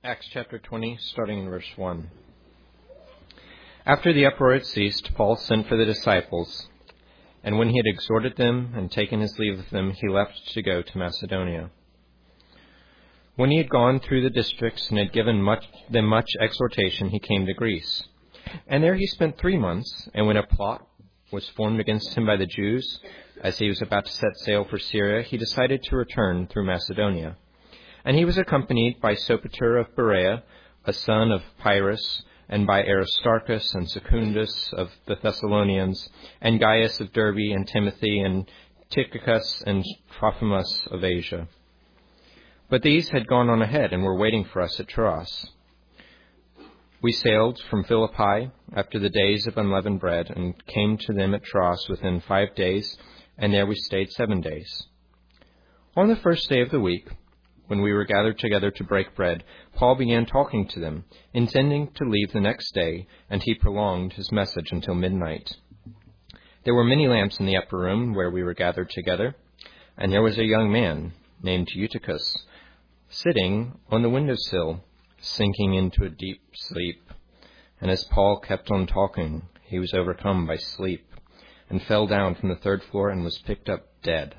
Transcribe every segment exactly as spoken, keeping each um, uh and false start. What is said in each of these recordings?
Acts chapter twenty, starting in verse one. After the uproar had ceased, Paul sent for the disciples, and when he had exhorted them and taken his leave of them, he left to go to Macedonia. When he had gone through the districts and had given much, them much exhortation, he came to Greece. And there he spent three months, and when a plot was formed against him by the Jews, as he was about to set sail for Syria, he decided to return through Macedonia. And he was accompanied by Sopater of Berea, a son of Pyrrhus, and by Aristarchus and Secundus of the Thessalonians, and Gaius of Derbe, and Timothy, and Tychicus and Trophimus of Asia. But these had gone on ahead and were waiting for us at Troas. We sailed from Philippi after the days of unleavened bread, and came to them at Troas within five days, and there we stayed seven days. On the first day of the week, when we were gathered together to break bread, Paul began talking to them, intending to leave the next day, and he prolonged his message until midnight. There were many lamps in the upper room where we were gathered together, and there was a young man named Eutychus sitting on the windowsill, sinking into a deep sleep. And as Paul kept on talking, he was overcome by sleep, and fell down from the third floor and was picked up dead.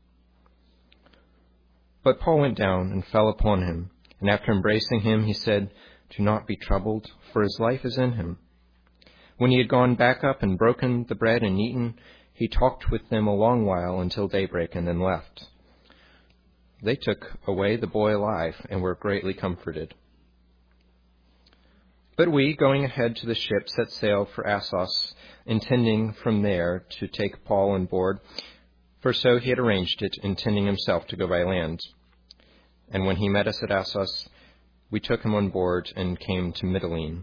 But Paul went down and fell upon him, and after embracing him, he said, "Do not be troubled, for his life is in him." When he had gone back up and broken the bread and eaten, he talked with them a long while until daybreak, and then left. They took away the boy alive and were greatly comforted. But we, going ahead to the ship, set sail for Assos, intending from there to take Paul on board, for so he had arranged it, intending himself to go by land. And when he met us at Assos, we took him on board and came to Mytilene.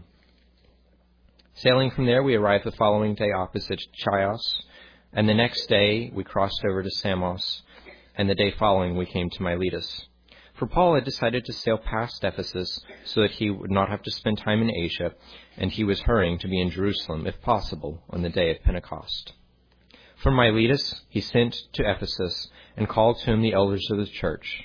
Sailing from there, we arrived the following day opposite Chios, and the next day we crossed over to Samos, and the day following we came to Miletus. For Paul had decided to sail past Ephesus so that he would not have to spend time in Asia, and he was hurrying to be in Jerusalem, if possible, on the day of Pentecost. From Miletus he sent to Ephesus and called to him the elders of the church.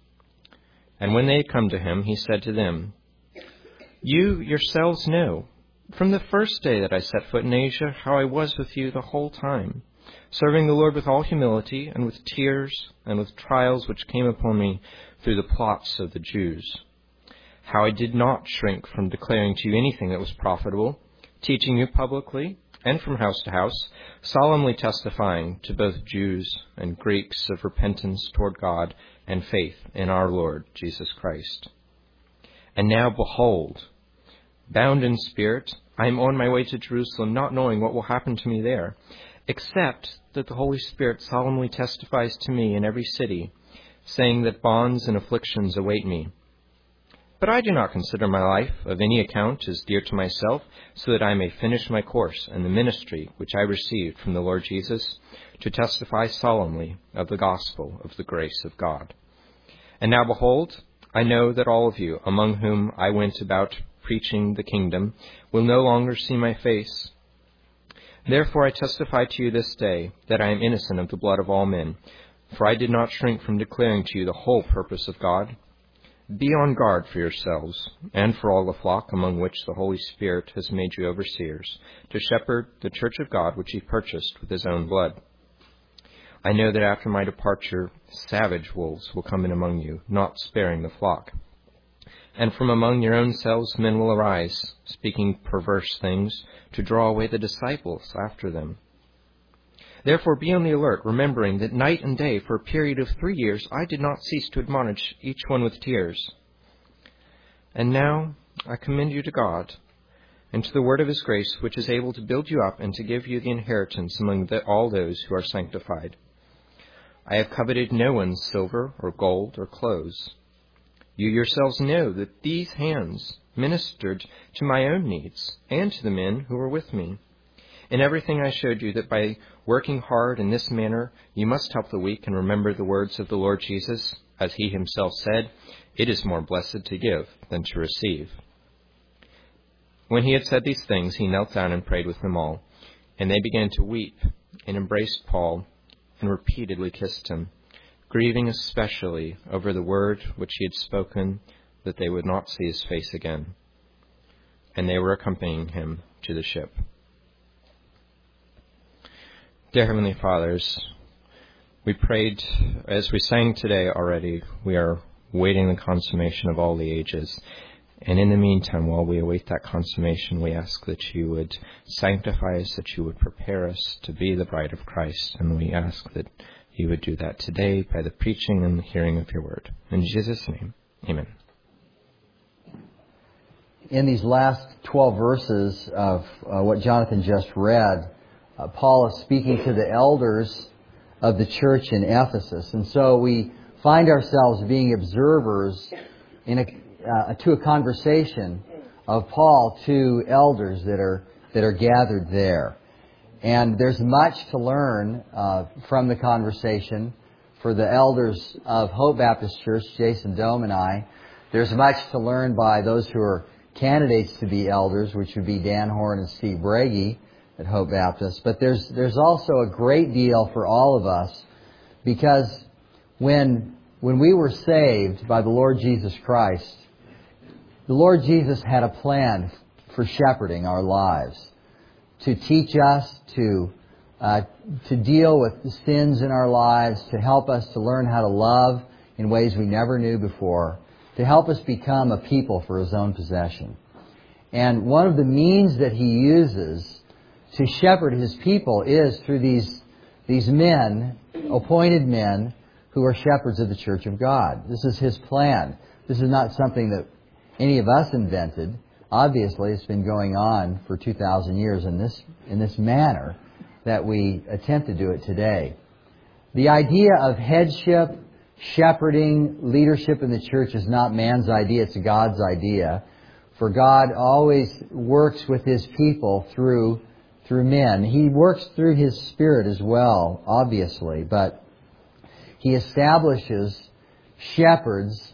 And when they had come to him, he said to them, "You yourselves know, from the first day that I set foot in Asia, how I was with you the whole time, serving the Lord with all humility and with tears and with trials which came upon me through the plots of the Jews. How I did not shrink from declaring to you anything that was profitable, teaching you publicly and from house to house, solemnly testifying to both Jews and Greeks of repentance toward God and faith in our Lord Jesus Christ. And now behold, bound in spirit, I am on my way to Jerusalem, not knowing what will happen to me there, except that the Holy Spirit solemnly testifies to me in every city, saying that bonds and afflictions await me. But I do not consider my life of any account as dear to myself, so that I may finish my course and the ministry which I received from the Lord Jesus, to testify solemnly of the gospel of the grace of God. And now behold, I know that all of you, among whom I went about preaching the kingdom, will no longer see my face. Therefore I testify to you this day that I am innocent of the blood of all men, for I did not shrink from declaring to you the whole purpose of God. Be on guard for yourselves and for all the flock among which the Holy Spirit has made you overseers, to shepherd the church of God which he purchased with his own blood. I know that after my departure savage wolves will come in among you, not sparing the flock. And from among your own selves men will arise, speaking perverse things, to draw away the disciples after them. Therefore be on the alert, remembering that night and day for a period of three years I did not cease to admonish each one with tears. And now I commend you to God, and to the word of his grace, which is able to build you up and to give you the inheritance among the, all those who are sanctified. I have coveted no one's silver or gold or clothes. You yourselves know that these hands ministered to my own needs and to the men who were with me. In everything I showed you that by working hard in this manner, you must help the weak and remember the words of the Lord Jesus, as he himself said, "It is more blessed to give than to receive." When he had said these things, he knelt down and prayed with them all. And they began to weep and embraced Paul and repeatedly kissed him, grieving especially over the word which he had spoken that they would not see his face again. And they were accompanying him to the ship. Dear Heavenly Fathers, we prayed, as we sang today already, we are waiting the consummation of all the ages. And in the meantime, while we await that consummation, we ask that you would sanctify us, that you would prepare us to be the bride of Christ. And we ask that you would do that today by the preaching and the hearing of your word. In Jesus' name, amen. In these last twelve verses of uh, what Jonathan just read, uh, Paul is speaking to the elders of the church in Ephesus. And so we find ourselves being observers in a, uh, to a conversation of Paul to elders that are that are gathered there. And there's much to learn uh, from the conversation for the elders of Hope Baptist Church, Jason Dome and I. There's much to learn by those who are candidates to be elders, which would be Dan Horn and Steve Bragi at Hope Baptist. But there's there's also a great deal for all of us, because when when we were saved by the Lord Jesus Christ, the Lord Jesus had a plan for shepherding our lives, to teach us to uh, to deal with the sins in our lives, to help us to learn how to love in ways we never knew before, to help us become a people for His own possession. And one of the means that He uses to shepherd His people is through these these men, appointed men, who are shepherds of the Church of God. This is His plan. This is not something that any of us invented. Obviously, it's been going on for two thousand years in this in this manner that we attempt to do it today. The idea of headship, shepherding, leadership in the church is not man's idea, it's God's idea. For God always works with His people through through men. He works through His Spirit as well, obviously, but He establishes shepherds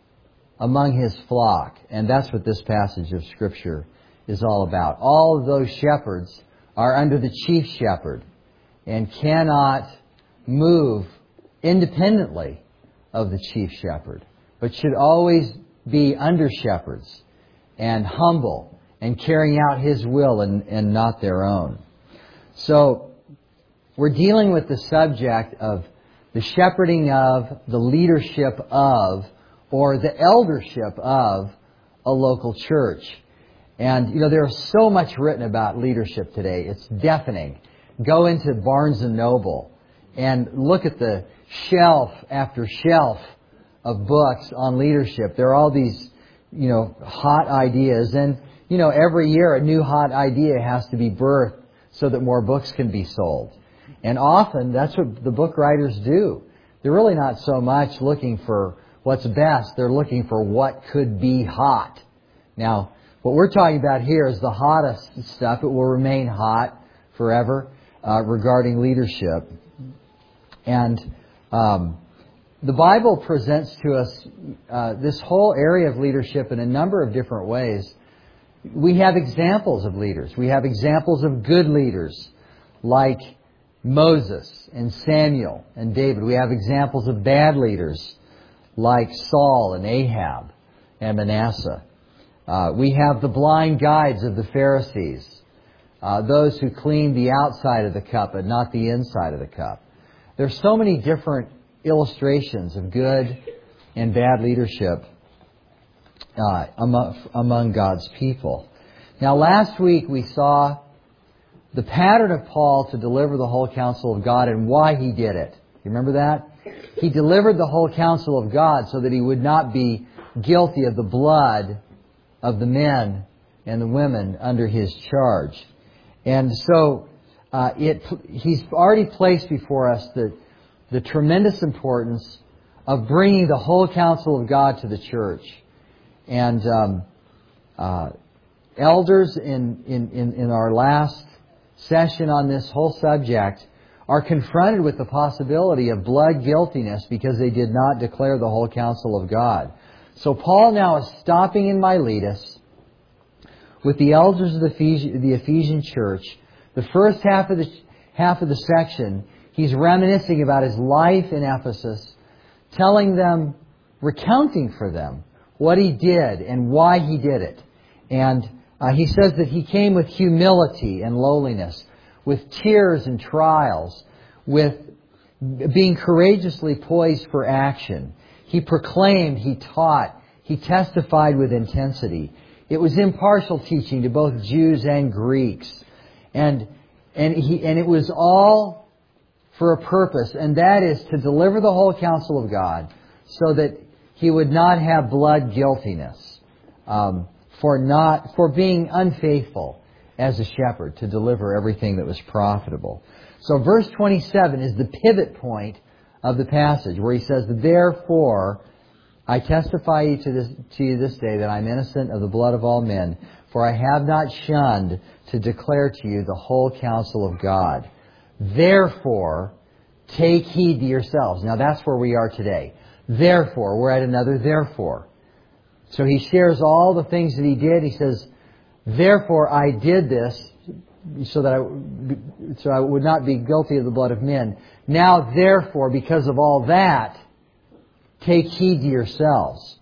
among His flock. And that's what this passage of Scripture is all about. All of those shepherds are under the chief shepherd and cannot move independently of the chief shepherd, but should always be under shepherds and humble and carrying out His will and, and not their own. So we're dealing with the subject of the shepherding of, the leadership of, or the eldership of a local church. And, you know, there's so much written about leadership today. It's deafening. Go into Barnes and Noble and look at the shelf after shelf of books on leadership. There are all these, you know, hot ideas. And, you know, every year a new hot idea has to be birthed so that more books can be sold. And often that's what the book writers do. They're really not so much looking for what's best. They're looking for what could be hot. Now, what we're talking about here is the hottest stuff. It will remain hot forever uh, regarding leadership. And um, the Bible presents to us uh, this whole area of leadership in a number of different ways. We have examples of leaders. We have examples of good leaders like Moses and Samuel and David. We have examples of bad leaders like Saul and Ahab and Manasseh. Uh, we have the blind guides of the Pharisees, uh, those who cleaned the outside of the cup but not the inside of the cup. There's so many different illustrations of good and bad leadership uh, among, among God's people. Now, last week we saw the pattern of Paul to deliver the whole counsel of God and why he did it. You remember that? He delivered the whole counsel of God so that he would not be guilty of the blood of the men and the women under his charge. And so uh, it, he's already placed before us the, the tremendous importance of bringing the whole counsel of God to the church. And um, uh, elders in, in, in, in our last session on this whole subject are confronted with the possibility of blood guiltiness because they did not declare the whole counsel of God. So Paul now is stopping in Miletus with the elders of the Ephesian, the Ephesian church. The first half of the half of the section, he's reminiscing about his life in Ephesus, telling them, recounting for them what He did and why He did it. And uh, He says that He came with humility and lowliness, with tears and trials, with being courageously poised for action. He proclaimed, He taught, He testified with intensity. It was impartial teaching to both Jews and Greeks. And, and, he, and it was all for a purpose, and that is to deliver the whole counsel of God so that He would not have blood guiltiness um, for not for being unfaithful as a shepherd to deliver everything that was profitable. So verse twenty-seven is the pivot point of the passage where he says, "Therefore I testify you to, this, to you this day that I'm innocent of the blood of all men, for I have not shunned to declare to you the whole counsel of God. Therefore, take heed to yourselves." Now that's where we are today. Therefore, we're at another therefore. So he shares all the things that he did. He says, "Therefore I did this so that I, so I would not be guilty of the blood of men. Now therefore, because of all that, take heed to yourselves."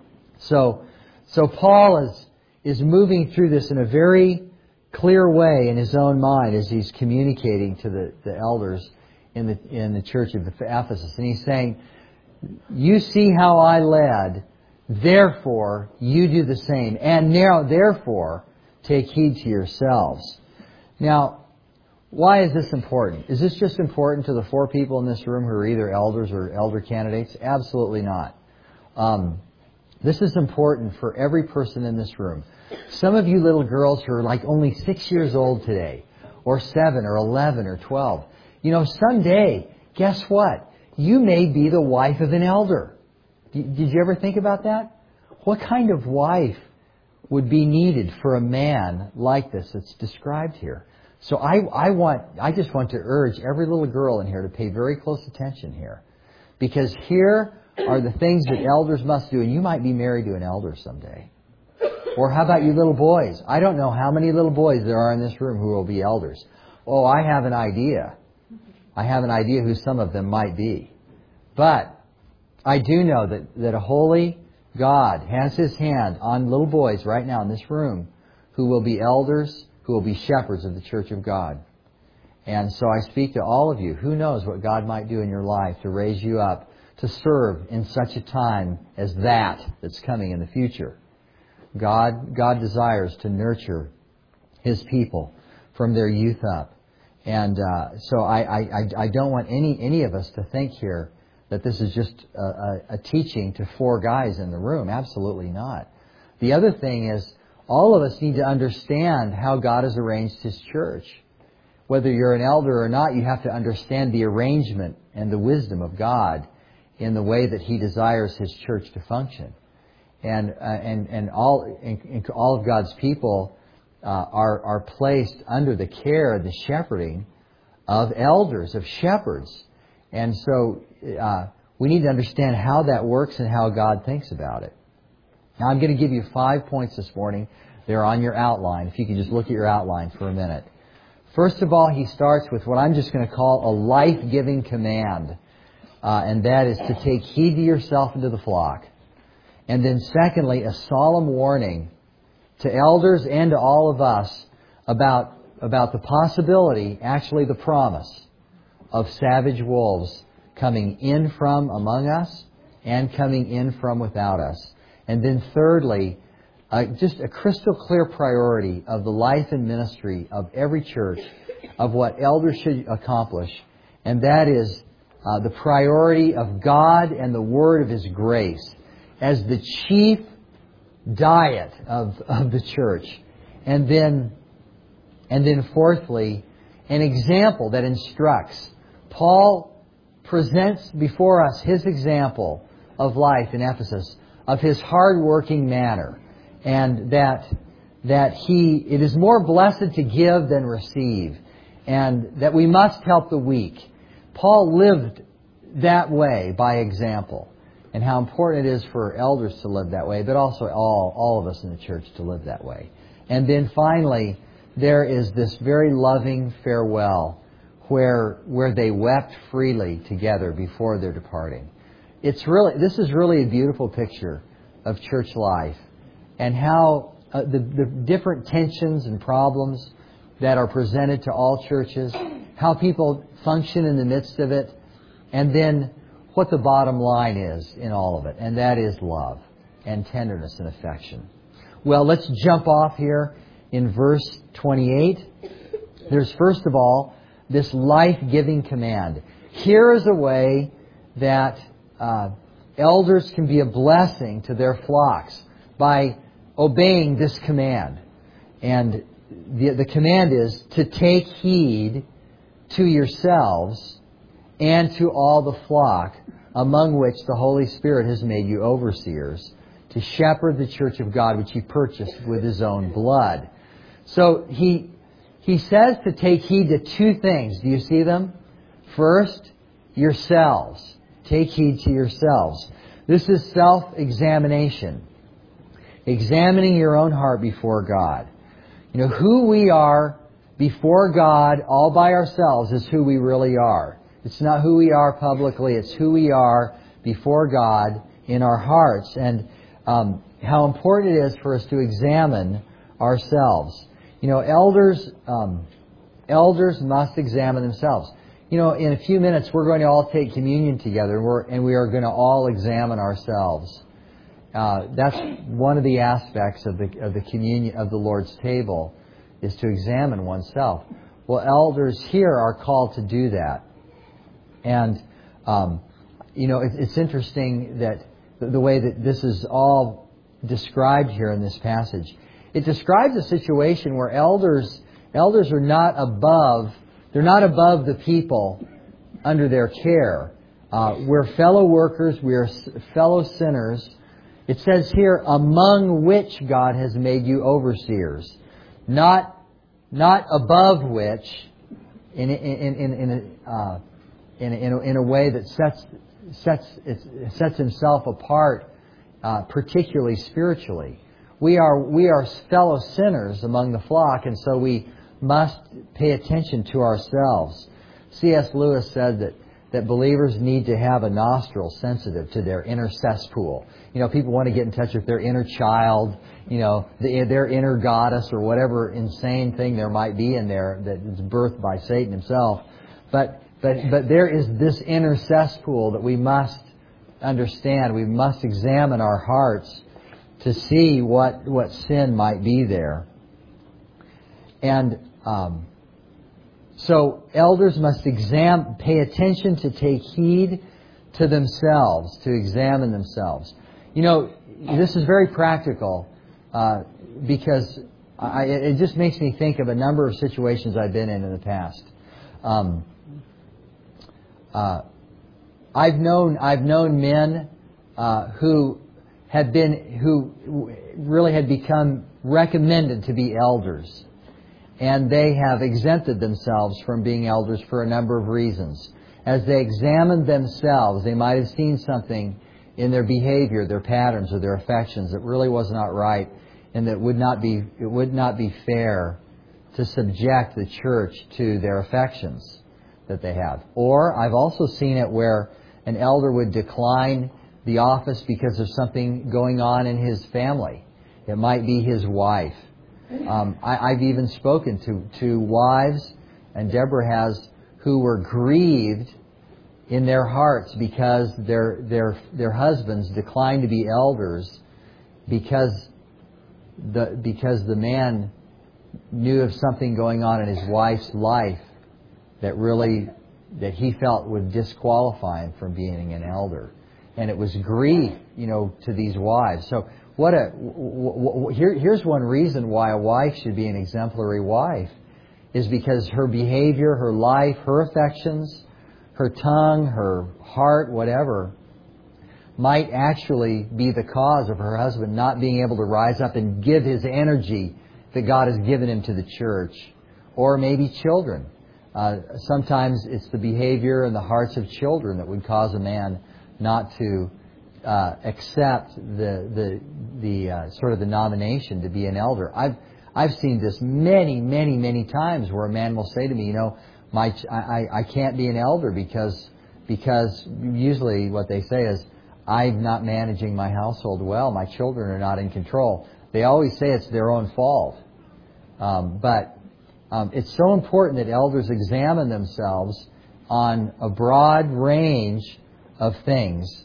So, so Paul is, is moving through this in a very clear way in his own mind as he's communicating to the, the elders in the, in the church of Ephesus. And he's saying, "You see how I led, therefore you do the same. And now, therefore, take heed to yourselves." Now, why is this important? Is this just important to the four people in this room who are either elders or elder candidates? Absolutely not. Um, this is important for every person in this room. Some of you little girls who are like only six years old today, or seven, or eleven, or twelve, you know, someday, guess what? You may be the wife of an elder. Did you ever think about that? What kind of wife would be needed for a man like this that's described here? So I, I want, I just want to urge every little girl in here to pay very close attention here. Because here are the things that elders must do, and you might be married to an elder someday. Or how about you little boys? I don't know how many little boys there are in this room who will be elders. Oh, I have an idea. I have an idea who some of them might be. But I do know that, that a holy God has His hand on little boys right now in this room who will be elders, who will be shepherds of the church of God. And so I speak to all of you. Who knows what God might do in your life to raise you up to serve in such a time as that that's coming in the future. God, God desires to nurture His people from their youth up. And uh, so I, I, I don't want any, any of us to think here that this is just a, a, a teaching to four guys in the room. Absolutely not. The other thing is, all of us need to understand how God has arranged His church. Whether you're an elder or not, you have to understand the arrangement and the wisdom of God in the way that He desires His church to function. And uh, and and all and, and all of God's people uh, are are placed under the care and the shepherding of elders, of shepherds. And so uh, we need to understand how that works and how God thinks about it. Now I'm going to give you five points this morning. They're on your outline. If you can just look at your outline for a minute. First of all, he starts with what I'm just going to call a life-giving command. Uh, and that is to take heed to yourself and to the flock. And then secondly, a solemn warning to elders and to all of us about, about the possibility, actually the promise, of savage wolves coming in from among us and coming in from without us. And then thirdly, uh, just a crystal clear priority of the life and ministry of every church, of what elders should accomplish, and that is uh, the priority of God and the Word of His grace as the chief diet of, of the church. And then, and then fourthly, an example that instructs. Paul presents before us his example of life in Ephesus, of his hard-working manner, and that that he it is more blessed to give than receive, and that we must help the weak. Paul lived that way by example, and how important it is for elders to live that way, but also all all of us in the church to live that way. And then finally, there is this very loving farewell where where they wept freely together before their departing. It's really this is really a beautiful picture of church life and how uh, the, the different tensions and problems that are presented to all churches, how people function in the midst of it, and then what the bottom line is in all of it, and that is love and tenderness and affection. Well, let's jump off here in verse twenty-eight. There's first of all this life-giving command. Here is a way that uh, elders can be a blessing to their flocks by obeying this command. And the, the command is to take heed to yourselves and to all the flock among which the Holy Spirit has made you overseers, to shepherd the church of God which He purchased with His own blood. So He He says to take heed to two things. Do you see them? First, yourselves. Take heed to yourselves. This is self-examination. Examining your own heart before God. You know, who we are before God all by ourselves is who we really are. It's not who we are publicly. It's who we are before God in our hearts. And um, how important it is for us to examine ourselves. You know, elders um, elders must examine themselves. You know, in a few minutes we're going to all take communion together, and, we're, and we are going to all examine ourselves. Uh, that's one of the aspects of the of the communion of the Lord's table, is to examine oneself. Well, elders here are called to do that, and um, you know, it, it's interesting that the, the way that this is all described here in this passage. It describes a situation where elders elders are not above they're not above the people under their care. Uh, we're fellow workers. We're fellow sinners. It says here, among which God has made you overseers, not not above which, in in in in a, uh, in, in, a, in a way that sets sets it sets Himself apart, uh, particularly spiritually. We are we are fellow sinners among the flock, and so we must pay attention to ourselves. C S Lewis said that that believers need to have a nostril sensitive to their inner cesspool. You know, people want to get in touch with their inner child, you know, the, their inner goddess, or whatever insane thing there might be in there that is birthed by Satan himself. But but but there is this inner cesspool that we must understand. We must examine our hearts to see what what sin might be there. And um, so elders must exam, pay attention to take heed to themselves, to examine themselves. You know, this is very practical uh, because I, it just makes me think of a number of situations I've been in in the past. Um, uh, I've known I've known men uh, who had been who really had become recommended to be elders. And they have exempted themselves from being elders for a number of reasons. As they examined themselves, they might have seen something in their behavior, their patterns, or their affections that really was not right, and that would not be it would not be fair to subject the church to their affections that they have. Or I've also seen it where an elder would decline the office because of something going on in his family. It might be his wife. Um, I, I've even spoken to, to wives, and Deborah has, who were grieved in their hearts because their their their husbands declined to be elders because the because the man knew of something going on in his wife's life that really that he felt would disqualify him from being an elder, and it was grief, you know, to these wives. So. What a w- w- here, here's one reason why a wife should be an exemplary wife, is because her behavior, her life, her affections, her tongue, her heart, whatever, might actually be the cause of her husband not being able to rise up and give his energy that God has given him to the church, or maybe children. Uh, sometimes it's the behavior and the hearts of children that would cause a man not to Uh, accept the the the uh, sort of the nomination to be an elder. I've I've seen this many many many times where a man will say to me, you know, my I, I can't be an elder because because usually what they say is I'm not managing my household well. My children are not in control. They always say it's their own fault. Um, but um, it's so important that elders examine themselves on a broad range of things.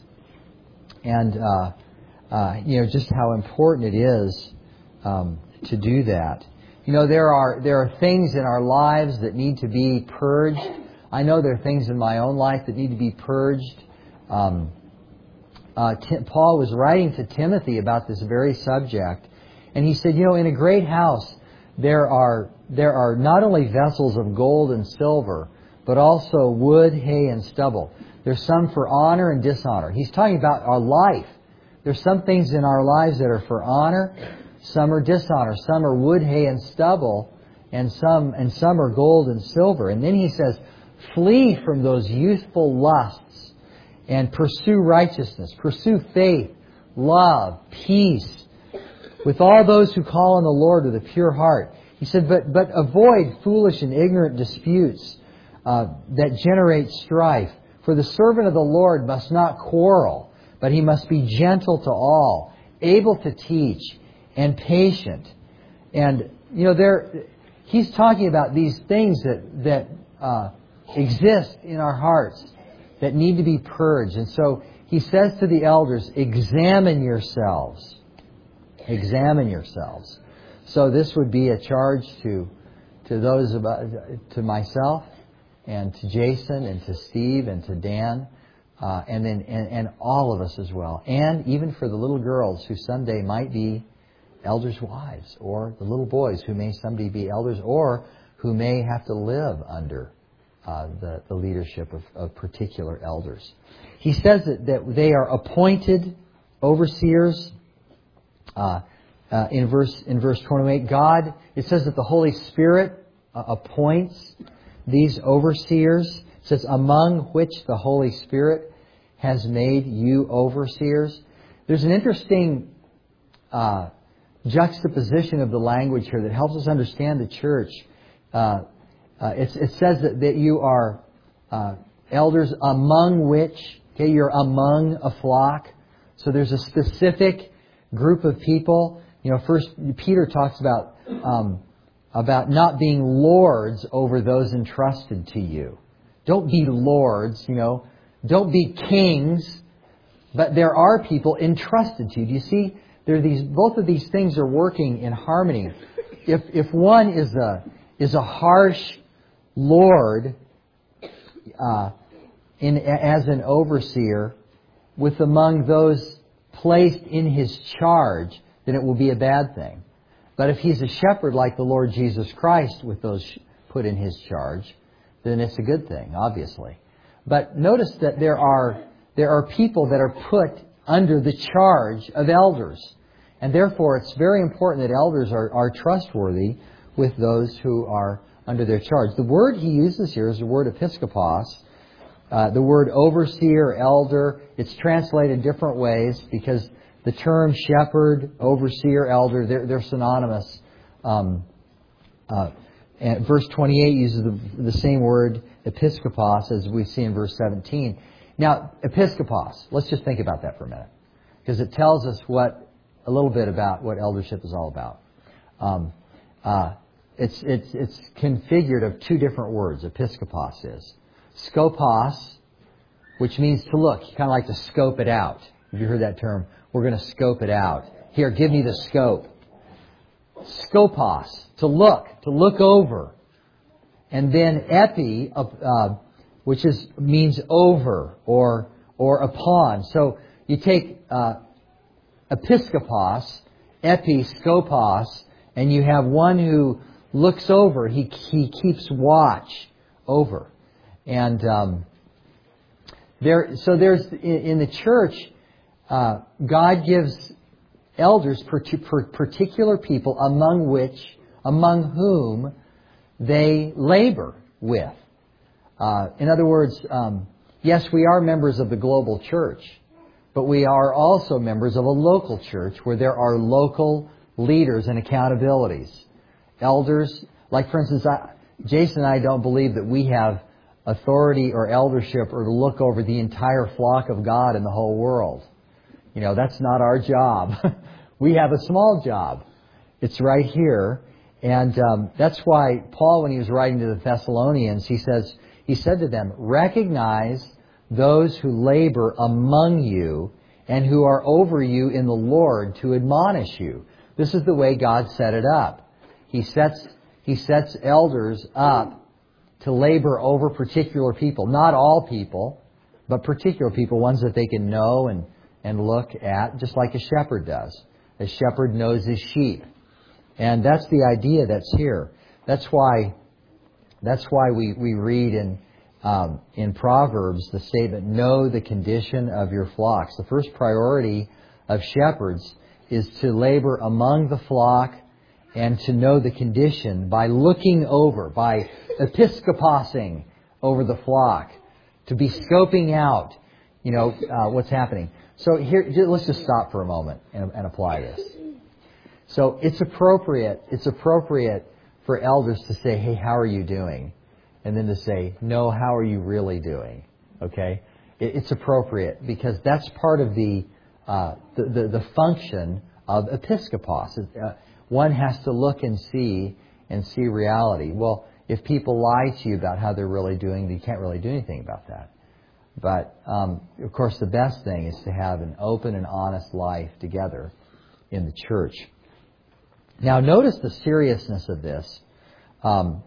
And, uh, uh, you know, just how important it is um, to do that. You know, there are there are things in our lives that need to be purged. I know there are things in my own life that need to be purged. Um, uh, Tim, Paul was writing to Timothy about this very subject, and he said, you know, in a great house there are there are not only vessels of gold and silver, but also wood, hay, and stubble. There's some for honor and dishonor. He's talking about our life. There's some things in our lives that are for honor, some are dishonor, some are wood, hay, and stubble, and some and some are gold and silver. And then he says, flee from those youthful lusts and pursue righteousness, pursue faith, love, peace, with all those who call on the Lord with a pure heart. He said, but but avoid foolish and ignorant disputes uh, that generate strife. For the servant of the Lord must not quarrel, but he must be gentle to all, able to teach, and patient. And, you know, there, he's talking about these things that, that uh, exist in our hearts that need to be purged. And so he says to the elders, examine yourselves. Examine yourselves. So this would be a charge to to those about, to myself and to Jason and to Steve and to Dan, uh, and then and, and all of us as well, and even for the little girls who someday might be elders' wives, or the little boys who may someday be elders, or who may have to live under uh, the, the leadership of, of particular elders. He says that, that they are appointed overseers. Uh, uh, in verse in verse twenty-eight, God, it says that the Holy Spirit uh, appoints these overseers. It says, among which the Holy Spirit has made you overseers. There's an interesting uh, juxtaposition of the language here that helps us understand the church. Uh, uh, it, it says that, that you are uh, elders among which, okay, you're among a flock. So there's a specific group of people. You know, first Peter talks about um, about not being lords over those entrusted to you. Don't be lords, you know. Don't be kings. But there are people entrusted to you. Do you see? There are these. Both of these things are working in harmony. If if one is a is a harsh lord, uh, in as an overseer, with among those placed in his charge, then it will be a bad thing. But if he's a shepherd like the Lord Jesus Christ with those put in his charge, then it's a good thing, obviously. But notice that there are there are people that are put under the charge of elders. And therefore, it's very important that elders are, are trustworthy with those who are under their charge. The word he uses here is the word episkopos. Uh, the word overseer, elder, it's translated different ways because the term shepherd, overseer, elder, they're, they're synonymous. Um, uh, and verse twenty-eight uses the, the same word, episkopos, as we see in verse seventeen. Now, episkopos, let's just think about that for a minute, because it tells us what a little bit about what eldership is all about. Um, uh, it's it's it's configured of two different words. Episkopos is skopos, which means to look. You kind of like to scope it out. Have you heard that term? We're going to scope it out. Here, give me the scope. Skopos, to look, to look over. And then epi, uh, which is means over or or upon. So you take uh, episkopos, epi, skopos, and you have one who looks over. He he keeps watch over. And um, there, so there's in, in the church, uh, God gives elders per, per particular people among which, among whom they labor with. Uh, in other words, um, yes, we are members of the global church, but we are also members of a local church where there are local leaders and accountabilities. Elders, like for instance, I, Jason and I don't believe that we have authority or eldership or to look over the entire flock of God in the whole world. You know, that's not our job. We have a small job. It's right here. And um, that's why Paul, when he was writing to the Thessalonians, he says, he said to them, recognize those who labor among you and who are over you in the Lord to admonish you. This is the way God set it up. He sets, he sets elders up to labor over particular people. Not all people, but particular people, ones that they can know and, and look at, just like a shepherd does. A shepherd knows his sheep. And that's the idea that's here. That's why, that's why we, we read in, um, in Proverbs the statement, know the condition of your flocks. The first priority of shepherds is to labor among the flock and to know the condition by looking over, by episkoposing over the flock, to be scoping out, you know, uh, what's happening. So here, let's just stop for a moment and, and apply this. So it's appropriate, it's appropriate for elders to say, hey, how are you doing? And then to say, no, how are you really doing? Okay? It, it's appropriate because that's part of the, uh, the, the, the function of episkopos. Uh, one has to look and see and see reality. Well, if people lie to you about how they're really doing, you can't really do anything about that. But, um, of course, the best thing is to have an open and honest life together in the church. Now, notice the seriousness of this. Um,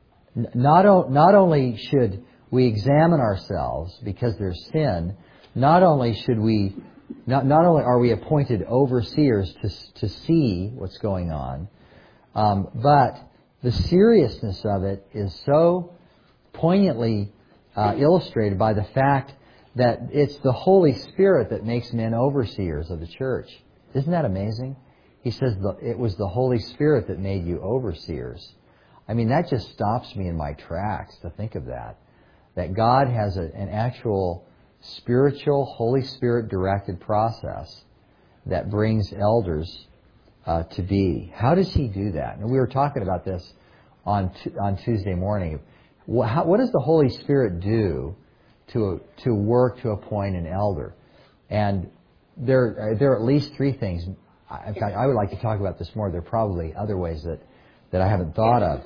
not, o- not only should we examine ourselves because there's sin, not only should we, not, not only are we appointed overseers to, to see what's going on, um, but the seriousness of it is so poignantly uh, illustrated by the fact that it's the Holy Spirit that makes men overseers of the church. Isn't that amazing? He says the, it was the Holy Spirit that made you overseers. I mean, that just stops me in my tracks to think of that. That God has a, an actual spiritual, Holy Spirit-directed process that brings elders uh, to be. How does He do that? And we were talking about this on t- on Tuesday morning. What, how, what does the Holy Spirit do to to work to appoint an elder? And there there are at least three things. In fact, I would like to talk about this more. There are probably other ways that, that I haven't thought of.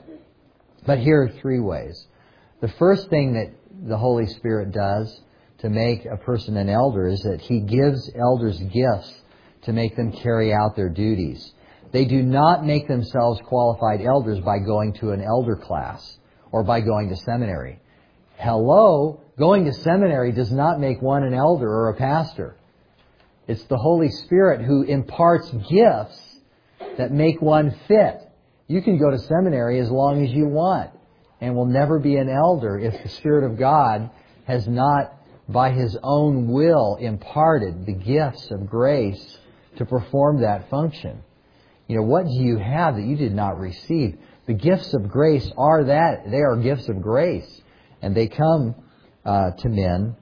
But here are three ways. The first thing that the Holy Spirit does to make a person an elder is that He gives elders gifts to make them carry out their duties. They do not make themselves qualified elders by going to an elder class or by going to seminary. Hello, going to seminary does not make one an elder or a pastor. It's the Holy Spirit who imparts gifts that make one fit. You can go to seminary as long as you want and will never be an elder if the Spirit of God has not, by His own will, imparted the gifts of grace to perform that function. You know, what do you have that you did not receive? The gifts of grace are that. They are gifts of grace. And they come uh, to men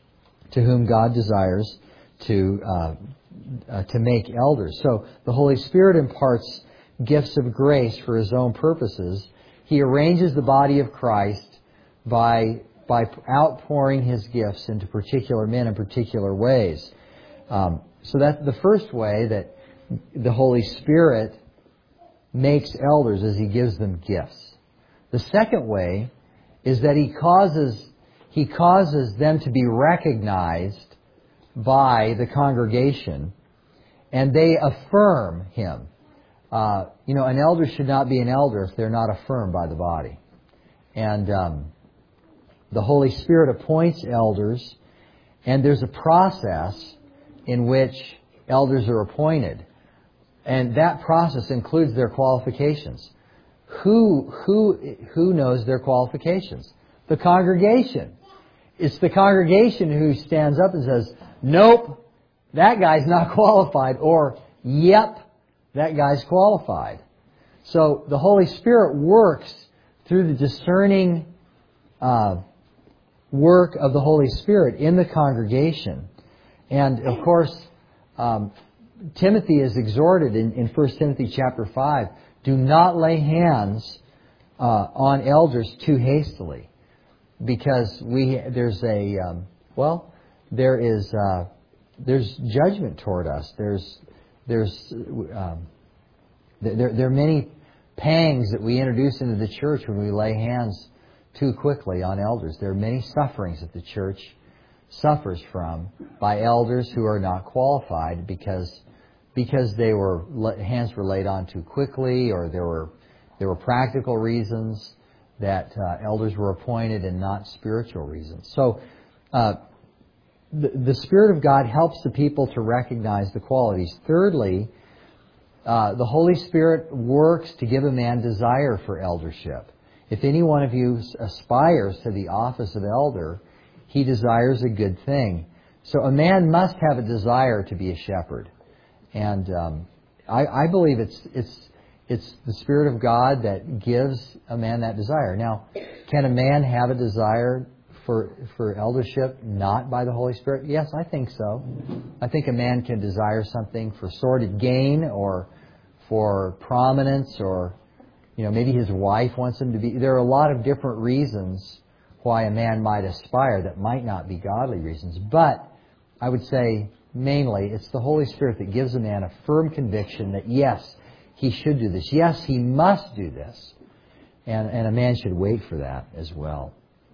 to whom God desires to uh, uh, to make elders. So the Holy Spirit imparts gifts of grace for His own purposes. He arranges the body of Christ by by outpouring His gifts into particular men in particular ways. Um, so that's the first way that the Holy Spirit makes elders, as He gives them gifts. The second way is that He causes He causes them to be recognized by the congregation, and they affirm Him. Uh, you know, an elder should not be an elder if they're not affirmed by the body. And um, the Holy Spirit appoints elders, and there's a process in which elders are appointed. And that process includes their qualifications. Who, who, who knows their qualifications? The congregation. It's the congregation who stands up and says, nope, that guy's not qualified, or yep, that guy's qualified. So the Holy Spirit works through the discerning uh, work of the Holy Spirit in the congregation. And of course, um, Timothy is exhorted in, in First Timothy chapter five, do not lay hands uh, on elders too hastily. because we there's a um, well there is uh, there's judgment toward us. There's there's um, there there are many pangs that we introduce into the church when we lay hands too quickly on elders. There are many sufferings that the church suffers from by elders who are not qualified because because they were hands were laid on too quickly, or there were there were practical reasons that uh, elders were appointed and not spiritual reasons. So uh, the, the Spirit of God helps the people to recognize the qualities. Thirdly, uh, the Holy Spirit works to give a man desire for eldership. If any one of you aspires to the office of elder, he desires a good thing. So a man must have a desire to be a shepherd. And um, I, I believe it's it's it's the Spirit of God that gives a man that desire. Now, can a man have a desire for for eldership not by the Holy Spirit? Yes, I think so. I think a man can desire something for sordid gain or for prominence, or you know, maybe his wife wants him to be. There are a lot of different reasons why a man might aspire that might not be godly reasons. But I would say mainly it's the Holy Spirit that gives a man a firm conviction that yes, he should do this. Yes, he must do this. And, and a man should wait for that as well.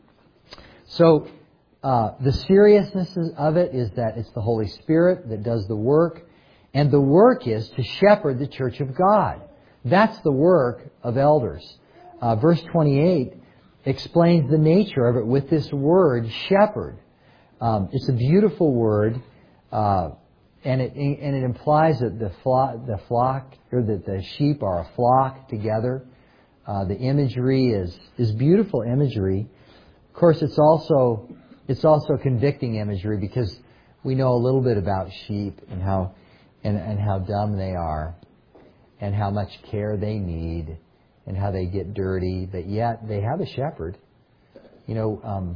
So uh, the seriousness of it is that it's the Holy Spirit that does the work. And the work is to shepherd the church of God. That's the work of elders. Uh, verse twenty-eight explains the nature of it with this word, shepherd. Um, it's a beautiful word, uh, and it and it implies that the flock, the flock, or that the sheep are a flock together. Uh, the imagery is is beautiful imagery. Of course, it's also it's also convicting imagery, because we know a little bit about sheep and how and, and how dumb they are, and how much care they need, and how they get dirty, but yet they have a shepherd. You know, um,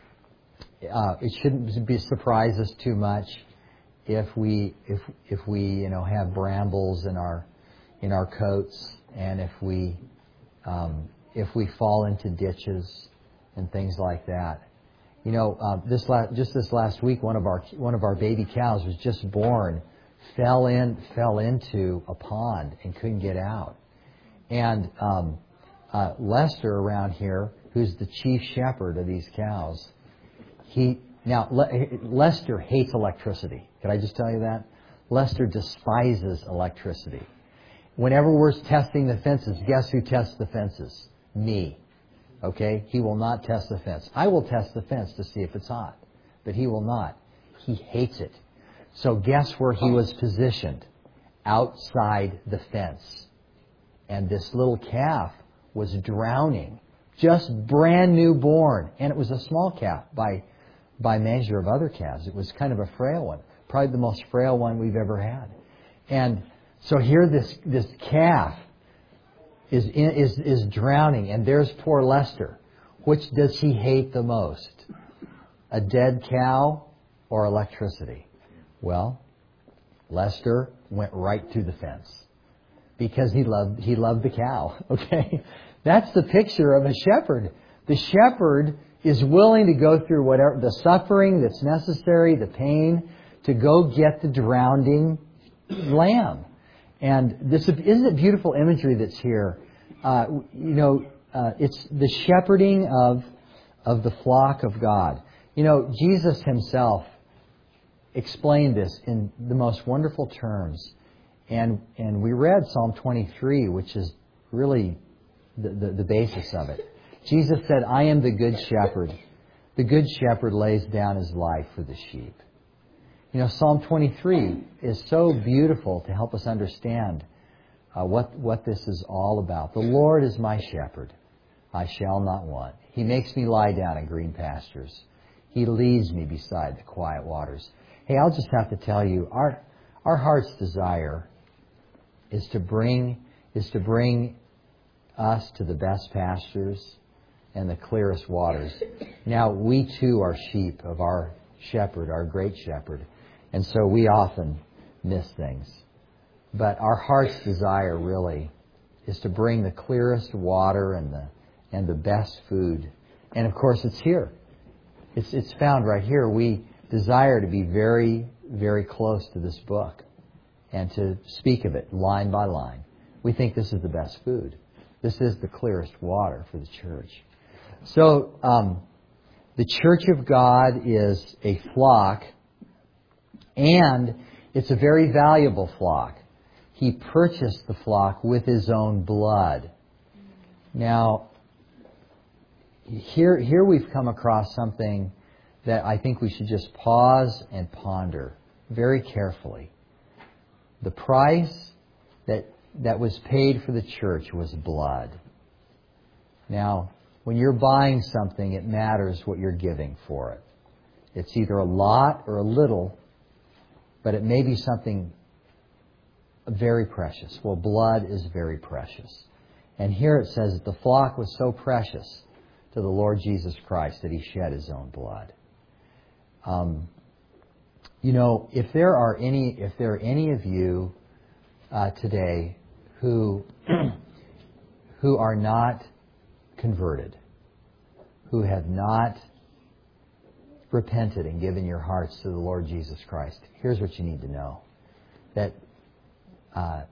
uh, it shouldn't be surprise us too much if we if if we you know have brambles in our in our coats, and if we um, if we fall into ditches and things like that. You know, uh, this la- just this last week, one of our one of our baby cows was just born, fell in fell into a pond and couldn't get out. And um, uh, Lester around here, who's the chief shepherd of these cows, he now Le- Lester hates electricity. Can I just tell you that? Lester despises electricity. Whenever we're testing the fences, guess who tests the fences? Me. Okay? He will not test the fence. I will test the fence to see if it's hot, but he will not. He hates it. So guess where he was positioned? Outside the fence. And this little calf was drowning, just brand new born. And it was a small calf by by measure of other calves. It was kind of a frail one, probably the most frail one we've ever had. And so here this this calf is in, is is drowning, and there's poor Lester. Which does he hate the most? A dead cow or electricity? Well, Lester went right through the fence, because he loved he loved the cow. Okay? That's the picture of a shepherd. The shepherd is willing to go through whatever the suffering that's necessary, the pain, to go get the drowning lamb. And this isn't it beautiful imagery that's here? Uh, you know, uh, it's the shepherding of of the flock of God. You know, Jesus himself explained this in the most wonderful terms. And and we read Psalm twenty-three, which is really the, the, the basis of it. Jesus said, I am the good shepherd. The good shepherd lays down his life for the sheep. You know, Psalm twenty-three is so beautiful to help us understand uh, what, what this is all about. The Lord is my shepherd. I shall not want. He makes me lie down in green pastures. He leads me beside the quiet waters. Hey, I'll just have to tell you, our our heart's desire is to bring is to bring us to the best pastures and the clearest waters. Now, we too are sheep of our shepherd, our great shepherd, and so we often miss things. But our heart's desire really is to bring the clearest water and the and the best food And of course it's here. It's, it's found right here. We desire to be very, very close to this book and to speak of it line by line. We think this is the best food. This is the clearest water for the church. So, um, the church of God is a flock, and it's a very valuable flock. He purchased the flock with His own blood. Now, here, here we've come across something that I think we should just pause and ponder very carefully. The price that, that was paid for the church was blood. Now, when you're buying something, it matters what you're giving for it. It's either a lot or a little, but it may be something very precious. Well, blood is very precious. And here it says that the flock was so precious to the Lord Jesus Christ that He shed His own blood. Um, you know, if there are any, if there are any of you uh, today who who are not converted, who have not repented and given your hearts to the Lord Jesus Christ, here's what you need to know. That uh,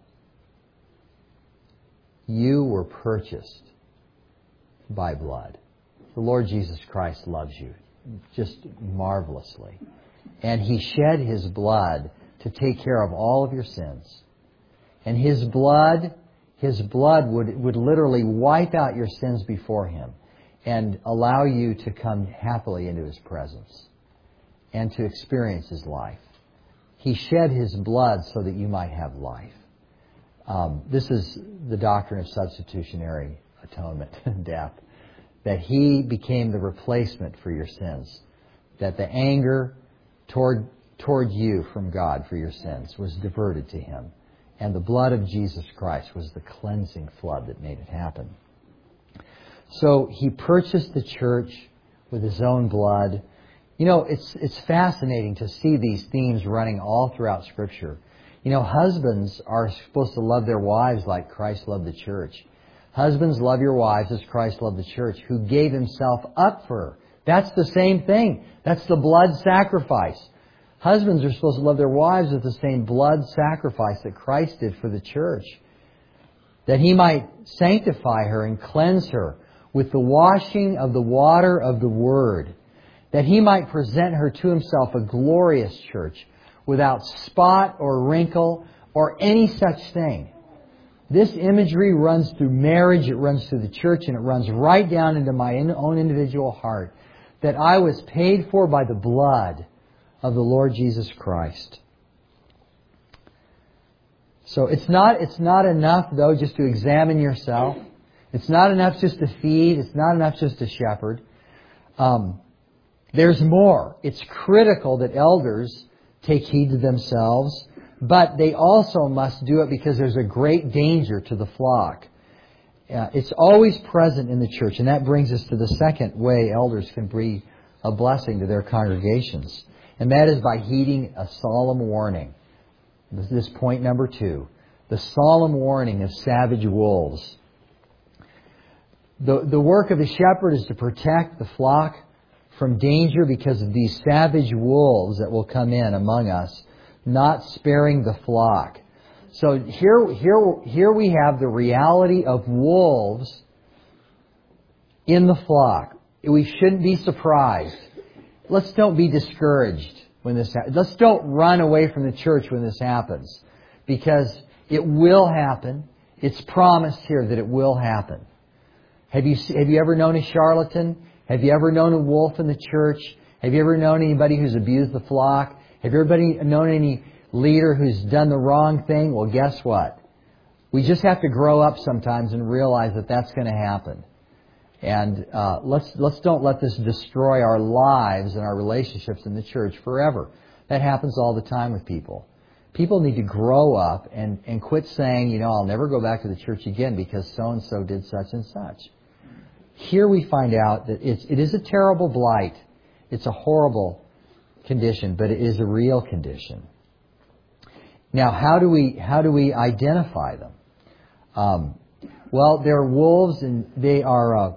you were purchased by blood. The Lord Jesus Christ loves you just marvelously. And He shed His blood to take care of all of your sins. And His blood, His blood would, would literally wipe out your sins before Him and allow you to come happily into His presence and to experience His life. He shed His blood so that you might have life. Um, this is the doctrine of substitutionary atonement and death. That He became the replacement for your sins. That the anger toward, toward you from God for your sins was diverted to Him. And the blood of Jesus Christ was the cleansing flood that made it happen. So He purchased the church with His own blood. You know, it's it's fascinating to see these themes running all throughout Scripture. You know, husbands are supposed to love their wives like Christ loved the church. Husbands, love your wives as Christ loved the church, who gave Himself up for her. That's the same thing. That's the blood sacrifice. Husbands are supposed to love their wives with the same blood sacrifice that Christ did for the church. That He might sanctify her and cleanse her with the washing of the water of the Word. That He might present her to Himself a glorious church without spot or wrinkle or any such thing. This imagery runs through marriage, it runs through the church, and it runs right down into my own individual heart. That I was paid for by the blood of the Lord Jesus Christ. So it's not, it's not enough, though, just to examine yourself. It's not enough just to feed. It's not enough just to shepherd. Um, there's more. It's critical that elders take heed to themselves. But they also must do it because there's a great danger to the flock. Uh, it's always present in the church. And that brings us to the second way elders can be a blessing to their congregations. And that is by heeding a solemn warning. This is point number two. The solemn warning of savage wolves. The, the work of the shepherd is to protect the flock from danger because of these savage wolves that will come in among us, not sparing the flock. So here, here, here we have the reality of wolves in the flock. We shouldn't be surprised. Let's don't be discouraged when this happens. Let's don't run away from the church when this happens, because it will happen. It's promised here that it will happen. Have you have you ever known a charlatan? Have you ever known a wolf in the church? Have you ever known anybody who's abused the flock? Have you ever known any leader who's done the wrong thing? Well, guess what? We just have to grow up sometimes and realize that that's going to happen. And uh, let's let's don't let this destroy our lives and our relationships in the church forever. That happens all the time with people. People need to grow up and, and quit saying, you know, I'll never go back to the church again because so-and-so did such and such. Here we find out that it's, it is a terrible blight. It's a horrible condition, but it is a real condition. Now, how do we how do we identify them? Um, well, they're wolves, and they are uh,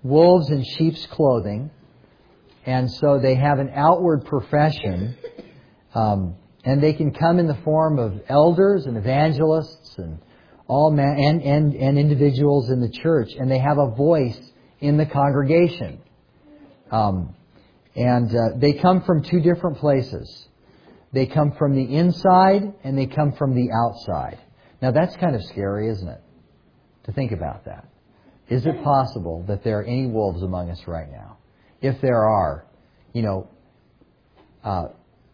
wolves in sheep's clothing, and so they have an outward profession, um, and they can come in the form of elders and evangelists and all ma- and, and and individuals in the church, and they have a voice in the congregation. Um, and uh, they come from two different places. They come from the inside and they come from the outside. Now that's kind of scary, isn't it? To think about that. Is it possible that there are any wolves among us right now? If there are, you know, uh,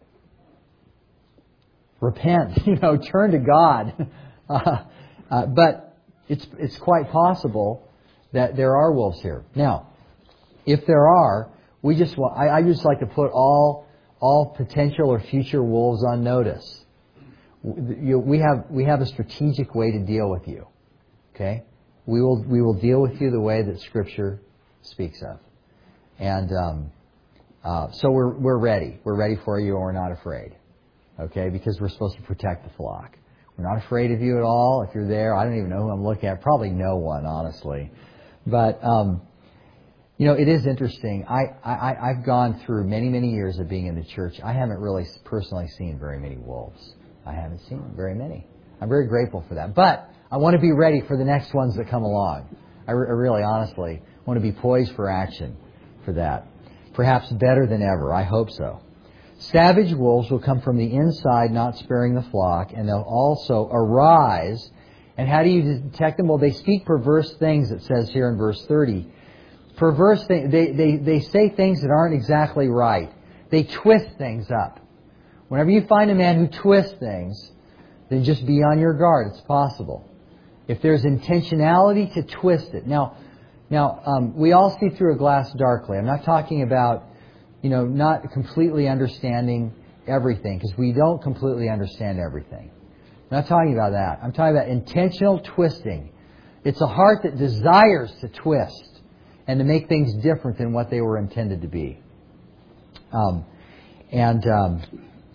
repent, you know, turn to God. uh, uh, but it's it's quite possible that there are wolves here. Now, if there are, we just want, I, I just like to put all all potential or future wolves on notice. You, we have we have a strategic way to deal with you. Okay, we will we will deal with you the way that Scripture speaks of, and um, uh, so we're we're ready. We're ready for you, and we're not afraid. Okay, because we're supposed to protect the flock. We're not afraid of you at all. If you're there, I don't even know who I'm looking at. Probably no one, honestly. But um, you know, it is interesting. I, I I've gone through many many years of being in the church. I haven't really personally seen very many wolves. I haven't seen very many. I'm very grateful for that. But I want to be ready for the next ones that come along. I, re- I really, honestly, want to be poised for action for that. Perhaps better than ever. I hope so. Savage wolves will come from the inside, not sparing the flock, and they'll also arise. And how do you detect them? Well, they speak perverse things, it says here in verse thirty. Perverse things, they, they, they say things that aren't exactly right. They twist things up. Whenever you find a man who twists things, then just be on your guard. It's possible. If there's intentionality to twist it. Now, now um, we all see through a glass darkly. I'm not talking about, you know, not completely understanding everything, because we don't completely understand everything. I'm not talking about that. I'm talking about intentional twisting. It's a heart that desires to twist and to make things different than what they were intended to be. Um, and um,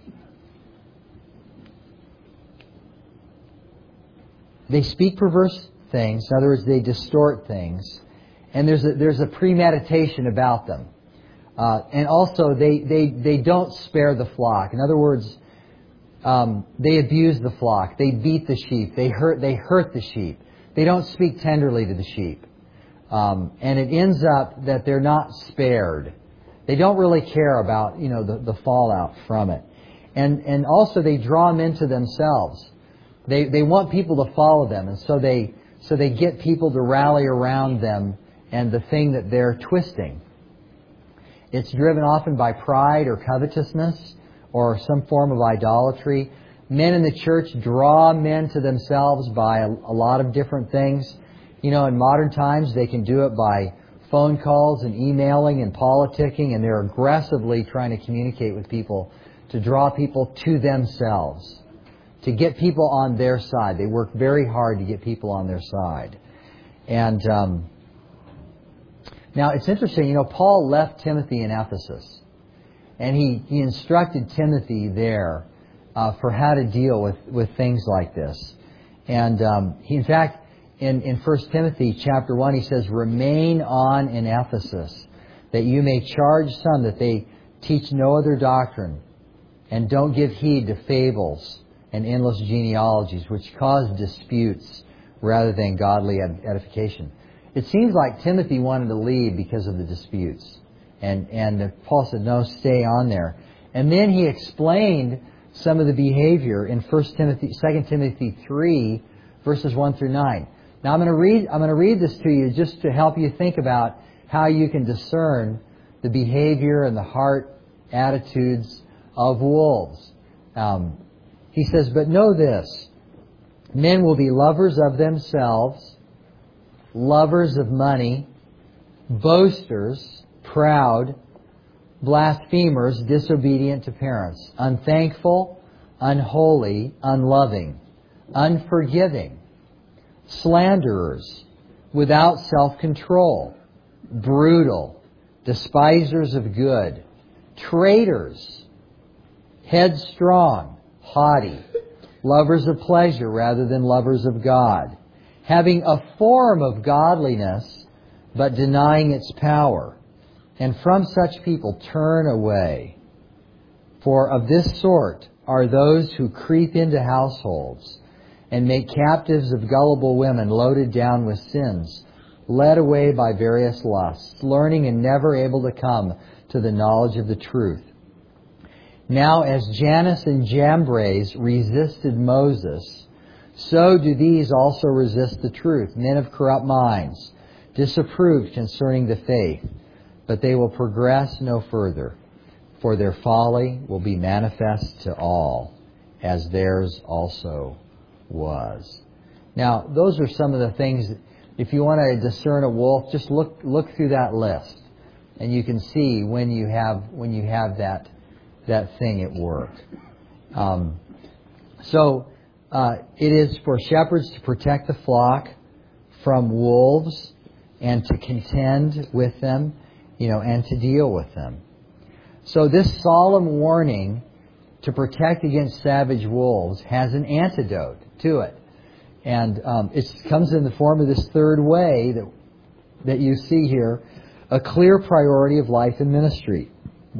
they speak perverse things. In other words, they distort things. And there's a, there's a premeditation about them. Uh, and also, they, they, they don't spare the flock. In other words, um, they abuse the flock. They beat the sheep. They hurt, they hurt the sheep. They don't speak tenderly to the sheep. Um, and it ends up that they're not spared. They don't really care about, you know, the, the fallout from it. And and also they draw them into themselves. They they want people to follow them, and so they so they get people to rally around them and the thing that they're twisting. It's driven often by pride or covetousness or some form of idolatry. Men in the church draw men to themselves by a, a lot of different things. You know, in modern times, they can do it by phone calls and emailing and politicking, and they're aggressively trying to communicate with people to draw people to themselves, to get people on their side. They work very hard to get people on their side. And um, now it's interesting, you know, Paul left Timothy in Ephesus, and he, he instructed Timothy there uh, for how to deal with, with things like this. And um, he, in fact, In, in First Timothy chapter one, he says, "Remain on in Ephesus, that you may charge some that they teach no other doctrine, and don't give heed to fables and endless genealogies, which cause disputes rather than godly edification." It seems like Timothy wanted to leave because of the disputes. And, and Paul said, no, stay on there. And then he explained some of the behavior in First Timothy, Second Timothy three, verses one through nine. Now I'm going to read I'm going to read this to you just to help you think about how you can discern the behavior and the heart attitudes of wolves. Um, he says, "But know this, men will be lovers of themselves, lovers of money, boasters, proud, blasphemers, disobedient to parents, unthankful, unholy, unloving, unforgiving, slanderers, without self-control, brutal, despisers of good, traitors, headstrong, haughty, lovers of pleasure rather than lovers of God, having a form of godliness but denying its power. And from such people turn away. For of this sort are those who creep into households and make captives of gullible women loaded down with sins, led away by various lusts, learning and never able to come to the knowledge of the truth. Now as Jannes and Jambres resisted Moses, so do these also resist the truth, men of corrupt minds, disapproved concerning the faith. But they will progress no further, for their folly will be manifest to all, as theirs also was. Now, those are some of the things, if you want to discern a wolf, just look look through that list, and you can see when you have when you have that that thing at work. Um, so, uh, it is for shepherds to protect the flock from wolves and to contend with them, you know, and to deal with them. So this solemn warning to protect against savage wolves has an antidote to it. And um, it comes in the form of this third way that that you see here, a clear priority of life and ministry.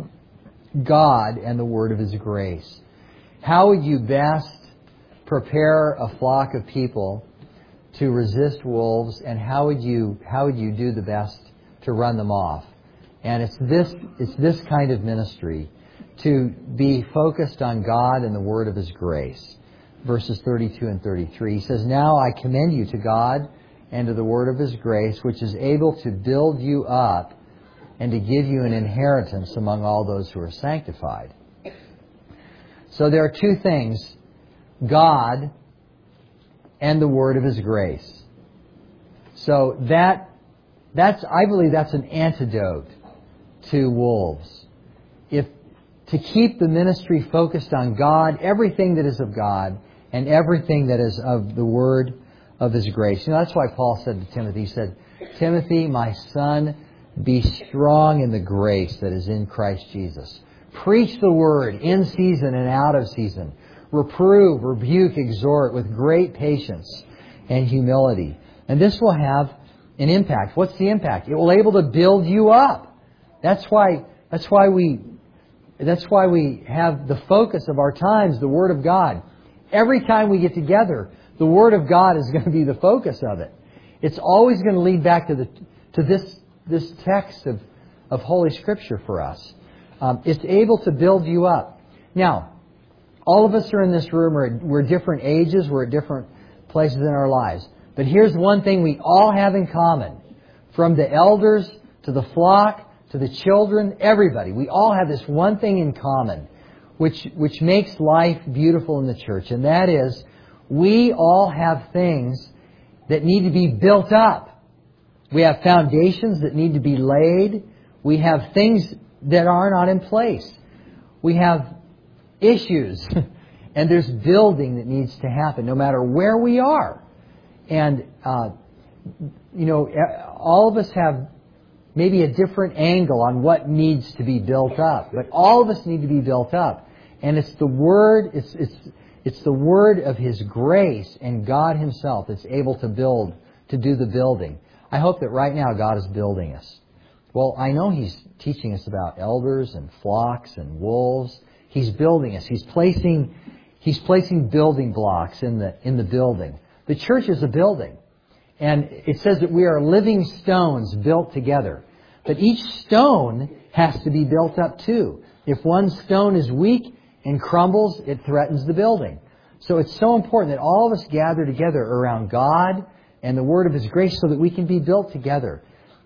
God and the Word of His grace. How would you best prepare a flock of people to resist wolves, and how would you how would you do the best to run them off? And it's this it's this kind of ministry, to be focused on God and the Word of His grace. Verses thirty-two and thirty-three. He says, "Now I commend you to God and to the Word of His grace, which is able to build you up and to give you an inheritance among all those who are sanctified." So there are two things: God and the Word of His grace. So that that's I believe that's an antidote to wolves. If to keep the ministry focused on God, everything that is of God, and everything that is of the Word of His grace. You know, that's why Paul said to Timothy, he said, "Timothy, my son, be strong in the grace that is in Christ Jesus. Preach the Word in season and out of season. Reprove, rebuke, exhort with great patience and humility." And this will have an impact. What's the impact? It will be able to build you up. That's why, that's why we, that's why we have the focus of our times, the Word of God. Every time we get together, the Word of God is going to be the focus of it. It's always going to lead back to the to this this text of, of Holy Scripture for us. Um, it's able to build you up. Now, all of us are in this room. We're, we're at different ages. We're at different places in our lives. But here's one thing we all have in common. From the elders to the flock to the children, everybody. We all have this one thing in common, which which makes life beautiful in the church. And that is, we all have things that need to be built up. We have foundations that need to be laid. We have things that are not in place. We have issues. And there's building that needs to happen no matter where we are. And, uh, you know, all of us have maybe a different angle on what needs to be built up. But all of us need to be built up. And it's the Word, it's, it's, it's the Word of His grace and God Himself that's able to build, to do the building. I hope that right now God is building us. Well, I know He's teaching us about elders and flocks and wolves. He's building us. He's placing, He's placing building blocks in the, in the building. The church is a building. And it says that we are living stones built together. But each stone has to be built up too. If one stone is weak and crumbles, it threatens the building. So it's so important that all of us gather together around God and the Word of His grace so that we can be built together.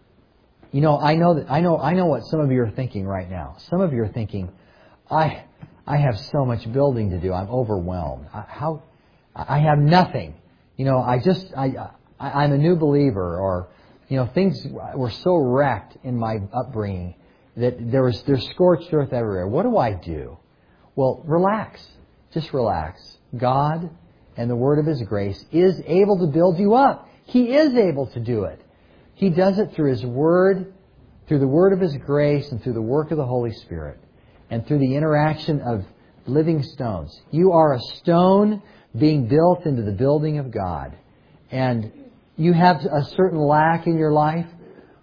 You know, I know that I know I know what some of you are thinking right now. Some of you are thinking, I I have so much building to do. I'm overwhelmed. I, how I have nothing. You know, I just I, I I'm a new believer, or you know, things were so wrecked in my upbringing that there was there's scorched earth everywhere. What do I do? Well, relax. Just relax. God and the Word of His grace is able to build you up. He is able to do it. He does it through His Word, through the Word of His grace, and through the work of the Holy Spirit, and through the interaction of living stones. You are a stone being built into the building of God. And you have a certain lack in your life.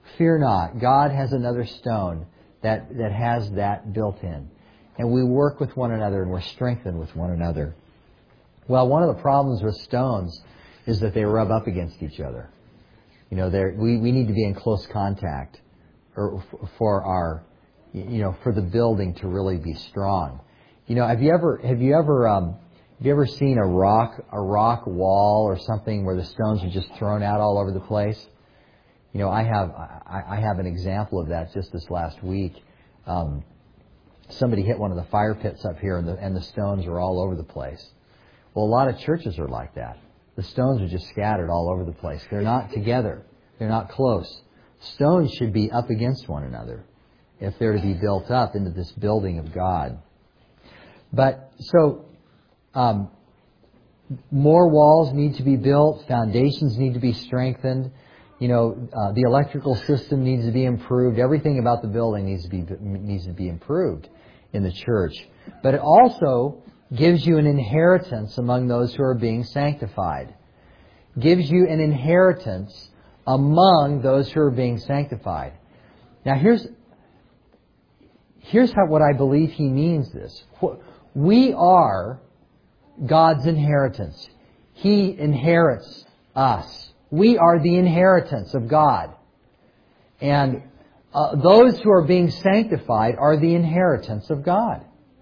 fear not. God has another stone that, that has that built in. And we work with one another and we're strengthened with one another. Well, one of the problems with stones is that they rub up against each other. You know, we, we need to be in close contact or for our, you know, for the building to really be strong. You know, have you ever, have you ever, um, have you ever seen a rock, a rock wall or something where the stones are just thrown out all over the place? You know, I have, I, I have an example of that just this last week. Um, somebody hit one of the fire pits up here and the, and the stones are all over the place. Well, a lot of churches are like that. The stones are just scattered all over the place. They're not together. They're not close. Stones should be up against one another if they're to be built up into this building of God. But, so, um, more walls need to be built. Foundations need to be strengthened. You know, uh, the electrical system needs to be improved. Everything about the building needs to be needs to be improved in the church. But it also gives you an inheritance among those who are being sanctified. Gives you an inheritance among those who are being sanctified. Now here's here's how what I believe he means this. We are God's inheritance. He inherits us. We are the inheritance of God. And uh, those who are being sanctified are the inheritance of God.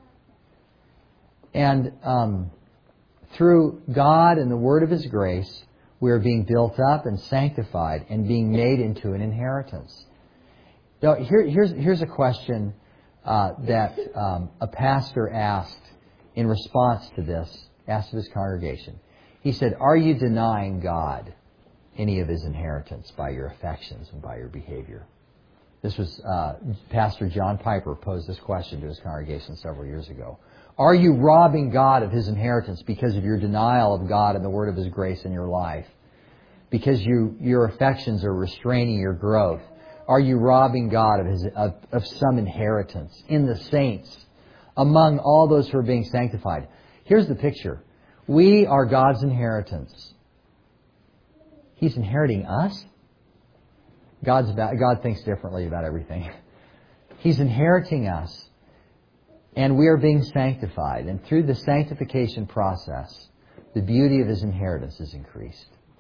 And um, through God and the word of His grace, we are being built up and sanctified and being made into an inheritance. Now, here, here's, here's a question uh, that um, a pastor asked in response to this, asked of his congregation. He said, are you denying God any of His inheritance by your affections and by your behavior? This was uh, Pastor John Piper posed this question to his congregation several years ago. Are you robbing God of His inheritance because of your denial of God and the word of His grace in your life? Because you, your affections are restraining your growth? Are you robbing God of, his, of, of some inheritance in the saints among all those who are being sanctified? Here's the picture. We are God's inheritance. He's inheriting us? God's about, God thinks differently about everything. He's inheriting us. And we are being sanctified. And through the sanctification process, the beauty of His inheritance is increased.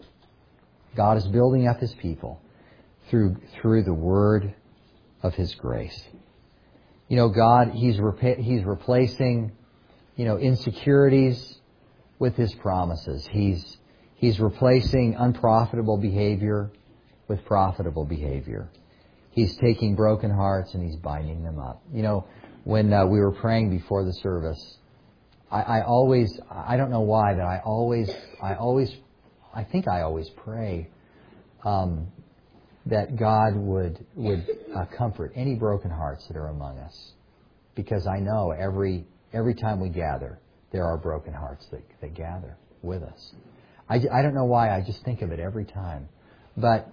God is building up His people through through the word of His grace. You know, God, He's repa- He's replacing, you know, insecurities with His promises. He's He's replacing unprofitable behavior with profitable behavior. He's taking broken hearts and He's binding them up. You know, when uh, we were praying before the service, I, I always, I don't know why, but I always, I always, I think I always pray um, that God would would uh, comfort any broken hearts that are among us, because I know every every time we gather, there are broken hearts that, that gather with us. I, I don't know why, I just think of it every time. But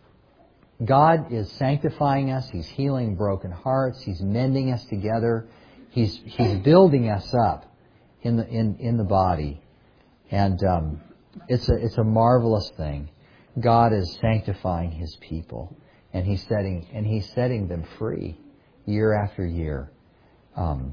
God is sanctifying us. He's healing broken hearts. He's mending us together. He's He's building us up in the in, in the body, and um, it's a it's a marvelous thing. God is sanctifying His people, and He's setting and He's setting them free year after year. Um,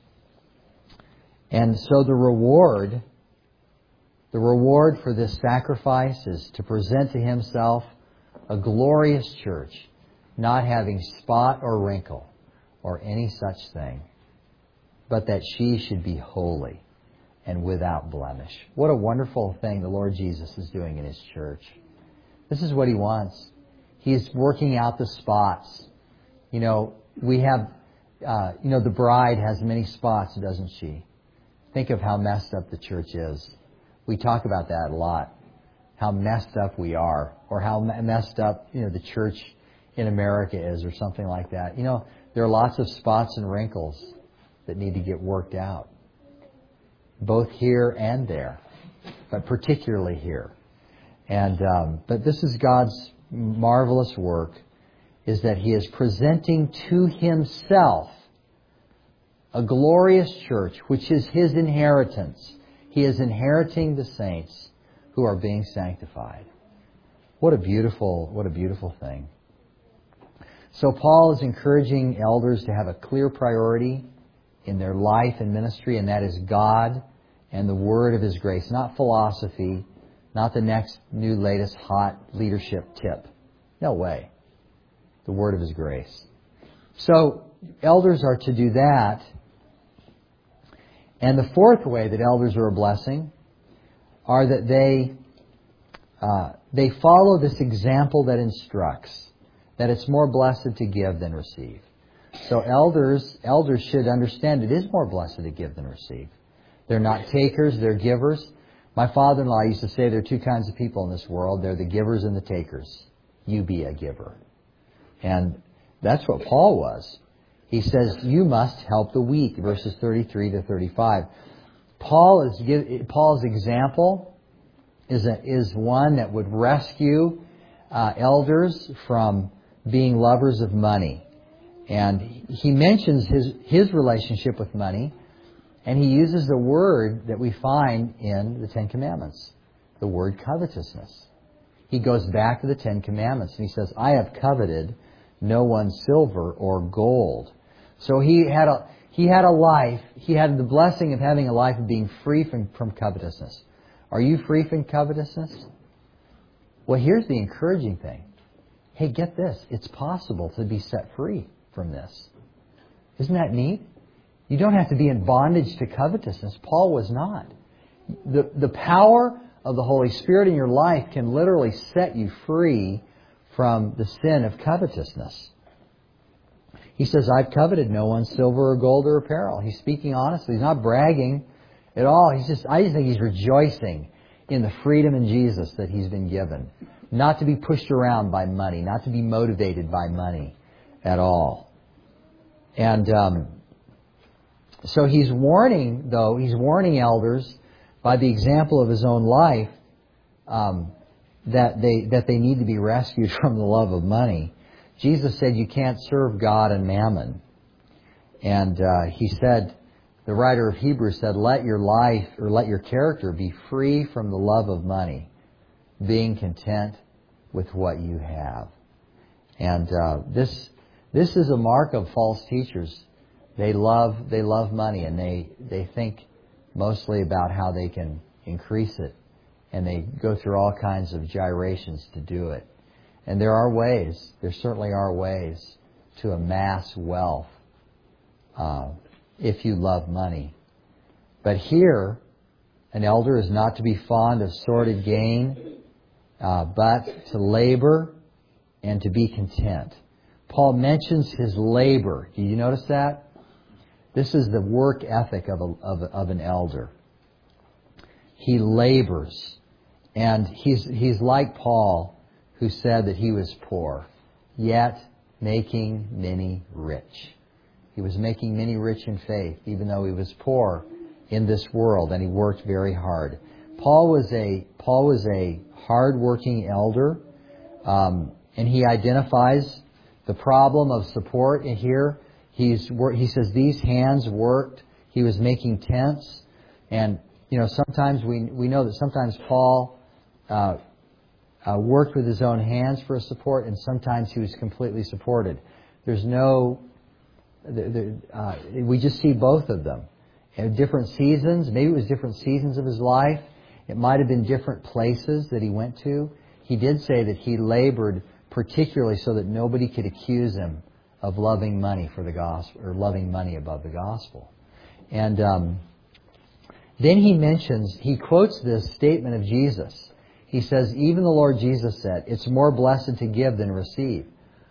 and so the reward, the reward for this sacrifice is to present to Himself a glorious church, not having spot or wrinkle or any such thing, but that she should be holy and without blemish. What a wonderful thing the Lord Jesus is doing in His church. This is what He wants. He is working out the spots. You know, we have, uh, you know, the bride has many spots, doesn't she? Think of how messed up the church is. We talk about that a lot. How messed up we are, or how messed up, you know, the church in America is, or something like that. You know, there are lots of spots and wrinkles that need to get worked out, both here and there, but particularly here. And um, but this is God's marvelous work, is that He is presenting to Himself a glorious church, which is His inheritance. He is inheriting the saints who are being sanctified. What a beautiful, what a beautiful thing. So Paul is encouraging elders to have a clear priority in their life and ministry, and that is God and the Word of His grace, not philosophy, not the next new latest hot leadership tip. No way. The Word of His grace. So elders are to do that. And the fourth way that elders are a blessing are that they uh, they follow this example that instructs that it's more blessed to give than receive. So elders elders should understand it is more blessed to give than receive. They're not takers, they're givers. My father-in-law used to say there are two kinds of people in this world. They're the givers and the takers. You be a giver. And that's what Paul was. He says, you must help the weak, verses thirty-three to thirty-five. Paul is Paul's example is a, is one that would rescue uh, elders from being lovers of money. And he mentions his his relationship with money, and he uses the word that we find in the Ten Commandments, the word covetousness. He goes back to the Ten Commandments, and he says, I have coveted no one's silver or gold. So he had a he had a life, he had the blessing of having a life of being free from, from covetousness. Are you free from covetousness? Well, here's the encouraging thing. Hey, get this. It's possible to be set free from this. Isn't that neat? You don't have to be in bondage to covetousness. Paul was not. The, the power of the Holy Spirit in your life can literally set you free from the sin of covetousness. He says, I've coveted no one's silver or gold or apparel. He's speaking honestly. He's not bragging at all. He's just, I just think he's rejoicing in the freedom in Jesus that he's been given. Not to be pushed around by money. Not to be motivated by money at all. And um, so he's warning, though, he's warning elders by the example of his own life um, that they that they need to be rescued from the love of money. Jesus said you can't serve God and mammon. And uh, he said, the writer of Hebrews said, let your life or let your character be free from the love of money, being content with what you have. And uh, this this is a mark of false teachers. They love they love money, and they, they think mostly about how they can increase it. And they go through all kinds of gyrations to do it. And there are ways, there certainly are ways to amass wealth uh, if you love money. But here, an elder is not to be fond of sordid gain, uh, but to labor and to be content. Paul mentions his labor. Do you notice that? This is the work ethic of, a, of, of an elder. He labors. And he's he's like Paul, who said that he was poor, yet making many rich. He was making many rich in faith, even though he was poor in this world, and he worked very hard. Paul was a Paul was a hard-working elder, um, and he identifies the problem of support. And here he's he says these hands worked. He was making tents, and you know sometimes we we know that sometimes Paul uh, uh, worked with his own hands for a support, and sometimes he was completely supported. There's no the, the, uh, we just see both of them at different seasons. Maybe it was different seasons of his life. It might have been different places that he went to. He did say that he labored particularly so that nobody could accuse him of loving money for the gospel, or loving money above the gospel. And um, then he mentions, he quotes this statement of Jesus. He says, even the Lord Jesus said, it's more blessed to give than receive.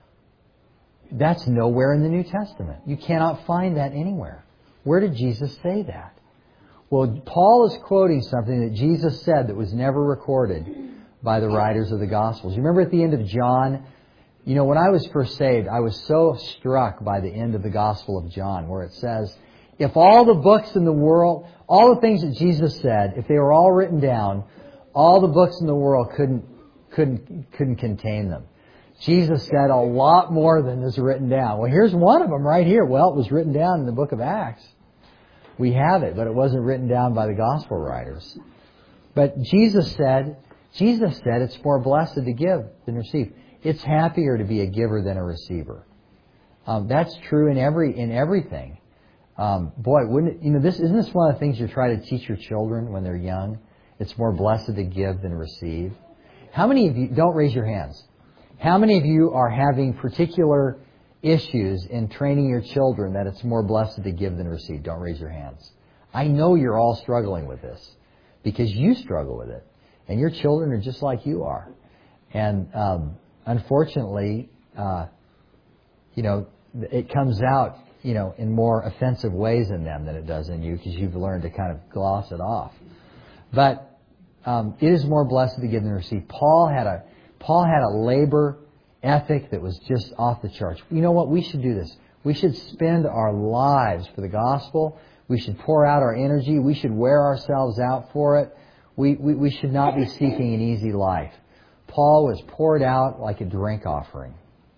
That's nowhere in the New Testament. You cannot find that anywhere. Where did Jesus say that? Well, Paul is quoting something that Jesus said that was never recorded by the writers of the Gospels. You remember at the end of John, you know, when I was first saved, I was so struck by the end of the Gospel of John, where it says, if all the books in the world, all the things that Jesus said, if they were all written down, all the books in the world couldn't couldn't couldn't contain them. Jesus said a lot more than is written down. Well, here's one of them right here. Well, it was written down in the book of Acts. We have it, but it wasn't written down by the gospel writers. But Jesus said, Jesus said it's more blessed to give than receive. it's happier to be a giver than a receiver. Um, that's true in every in everything. Um, boy, wouldn't it, you know? This isn't this one of the things you try to teach your children when they're young. It's more blessed to give than receive. How many of you, don't raise your hands, how many of you are having particular issues in training your children that it's more blessed to give than receive? Don't raise your hands. I know you're all struggling with this because you struggle with it. And your children are just like you are. And um, unfortunately, uh, you know, it comes out, you know, in more offensive ways in them than it does in you because you've learned to kind of gloss it off. But Um, it is more blessed to give than receive. Paul had a Paul had a labor ethic that was just off the charts. You know what? We should do this. We should spend our lives for the gospel. We should pour out our energy. We should wear ourselves out for it. We, we, we should not be seeking an easy life. Paul was poured out like a drink offering.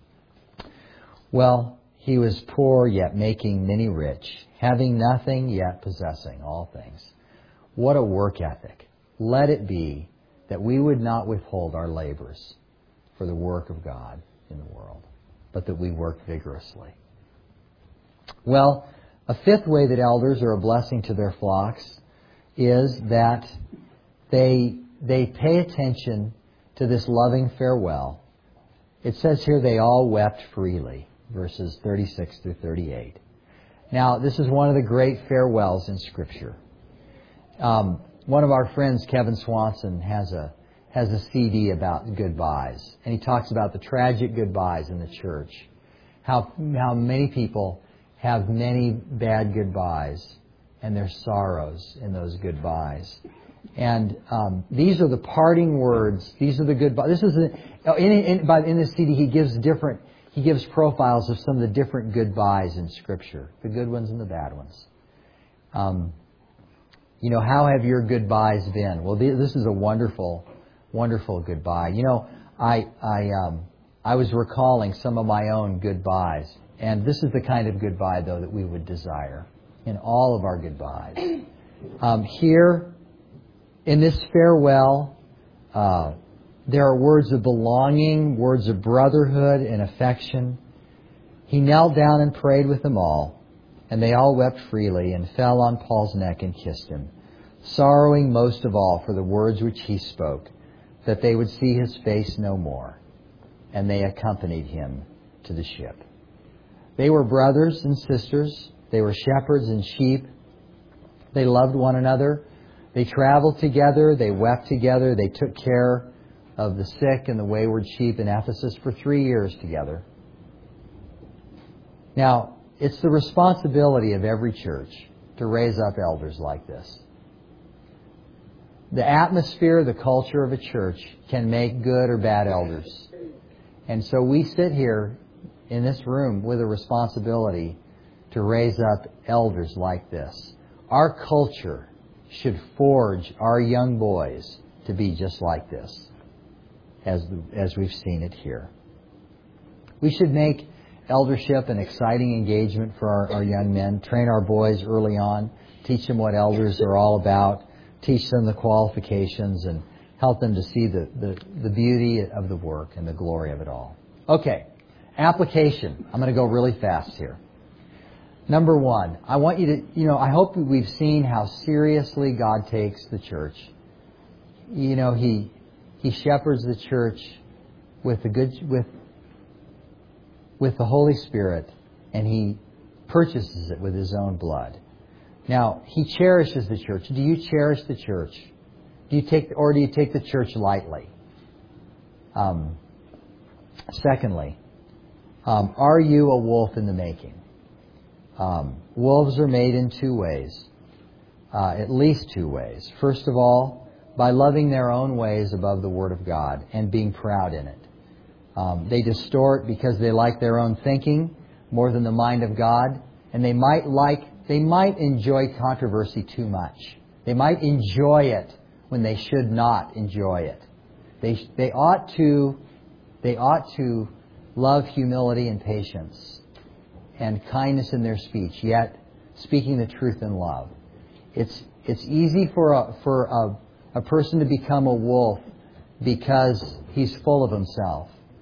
Well, he was poor yet making many rich, having nothing yet possessing all things. What a work ethic. Let it be that we would not withhold our labors for the work of God in the world, but that we work vigorously. Well, a fifth way that elders are a blessing to their flocks is that they they pay attention to this loving farewell. It says here they all wept freely, verses thirty-six through thirty-eight. Now, this is one of the great farewells in Scripture. Um, One of our friends, Kevin Swanson, has a has a C D about goodbyes, and he talks about the tragic goodbyes in the church. How how many people have many bad goodbyes, and there's sorrows in those goodbyes. And um, these are the parting words. These are the goodbyes. This is the, in in, by, in this C D he gives different he gives profiles of some of the different goodbyes in Scripture, the good ones and the bad ones. Um, You know, how have your goodbyes been? Well, this is a wonderful, wonderful goodbye. You know, I I um, I was recalling some of my own goodbyes, and this is the kind of goodbye, though, that we would desire in all of our goodbyes. Um, here, in this farewell, uh, there are words of belonging, words of brotherhood and affection. He knelt down and prayed with them all. And they all wept freely and fell on Paul's neck and kissed him, sorrowing most of all for the words which he spoke, that they would see his face no more. And they accompanied him to the ship. They were brothers and sisters. They were shepherds and sheep. They loved one another. They traveled together. They wept together. They took care of the sick and the wayward sheep in Ephesus for three years together. Now, it's the responsibility of every church to raise up elders like this. The atmosphere, the culture of a church can make good or bad elders. And so we sit here in this room with a responsibility to raise up elders like this. Our culture should forge our young boys to be just like this, as, as we've seen it here. We should make eldership an exciting engagement for our, our young men. Train our boys early on. Teach them what elders are all about. Teach them the qualifications and help them to see the, the, the beauty of the work and the glory of it all. Okay, application. I'm going to go really fast here. Number one, I want you to, you know, I hope we've seen how seriously God takes the church. You know, He He shepherds the church with the good with with the Holy Spirit, and He purchases it with His own blood. Now, He cherishes the church. Do you cherish the church? Do you take, or do you take the church lightly? Um, secondly, um, are you a wolf in the making? Um, wolves are made in two ways, uh, at least two ways. First of all, by loving their own ways above the Word of God and being proud in it. Um, they distort because they like their own thinking more than the mind of God, and they might like they might enjoy controversy too much. They might enjoy it when they should not enjoy it. They they ought to they ought to love humility and patience and kindness in their speech, yet speaking the truth in love. It's it's easy for a for a, a person to become a wolf because he's full of himself.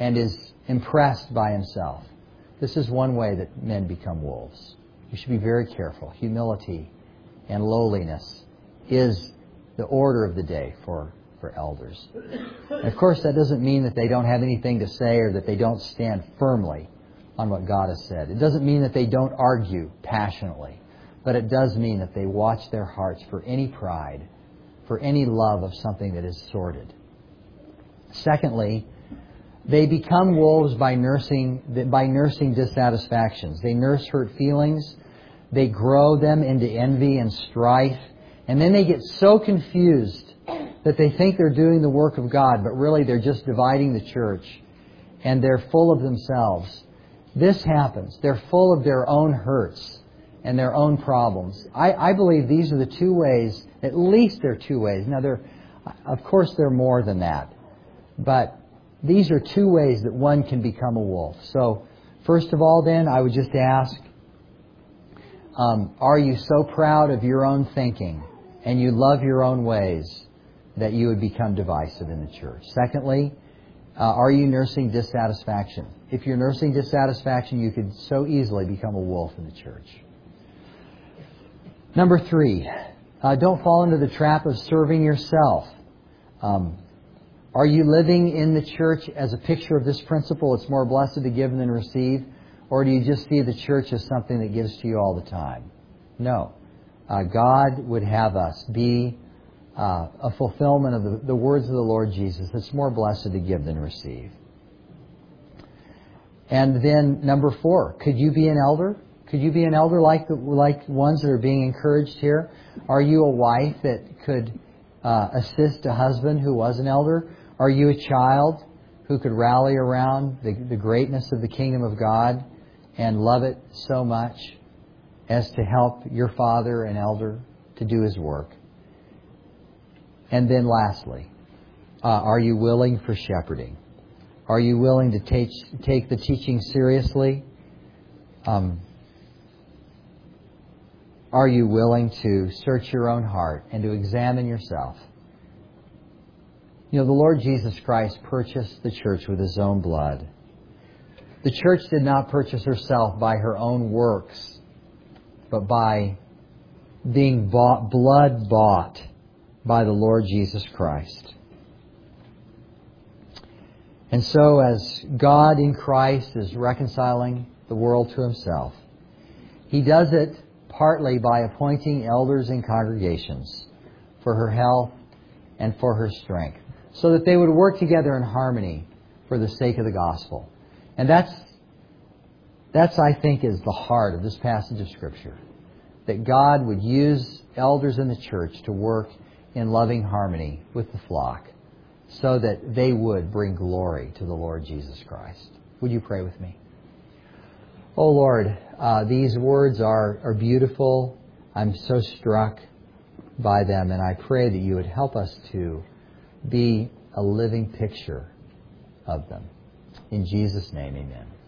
and is impressed by himself. This is one way that men become wolves. You should be very careful. Humility and lowliness is the order of the day for, for elders. And of course, that doesn't mean that they don't have anything to say or that they don't stand firmly on what God has said. It doesn't mean that they don't argue passionately. But it does mean that they watch their hearts for any pride, for any love of something that is sordid. Secondly, they become wolves by nursing by nursing dissatisfactions. They nurse hurt feelings. They grow them into envy and strife. And then they get so confused that they think they're doing the work of God, but really they're just dividing the church. And they're full of themselves. This happens. They're full of their own hurts and their own problems. I, I believe these are the two ways, at least there are two ways. Now, there, of course, there are more than that. But these are two ways that one can become a wolf. So, first of all, then, I would just ask, um, are you so proud of your own thinking and you love your own ways that you would become divisive in the church? Secondly, uh, are you nursing dissatisfaction? If you're nursing dissatisfaction, you could so easily become a wolf in the church. Number three, uh, don't fall into the trap of serving yourself. Um, are you living in the church as a picture of this principle? It's more blessed to give than receive. Or do you just see the church as something that gives to you all the time? No. Uh, God would have us be uh, a fulfillment of the, the words of the Lord Jesus. It's more blessed to give than receive. And then number four, could you be an elder? Could you be an elder like the, like ones that are being encouraged here? Are you a wife that could uh, assist a husband who was an elder? Are you a child who could rally around the, the greatness of the kingdom of God and love it so much as to help your father, an elder, to do his work? And then lastly, uh, are you willing for shepherding? Are you willing to take, take the teaching seriously? Um, Are you willing to search your own heart and to examine yourself? You know, the Lord Jesus Christ purchased the church with His own blood. The church did not purchase herself by her own works, but by being bought, blood bought by the Lord Jesus Christ. And so as God in Christ is reconciling the world to Himself, He does it partly by appointing elders in congregations for her health and for her strength, so that they would work together in harmony for the sake of the gospel. And that's, that's I think, is the heart of this passage of Scripture. That God would use elders in the church to work in loving harmony with the flock, so that they would bring glory to the Lord Jesus Christ. Would you pray with me? Oh Lord, uh, these words are, are beautiful. I'm so struck by them, and I pray that you would help us to be a living picture of them. In Jesus' name, amen.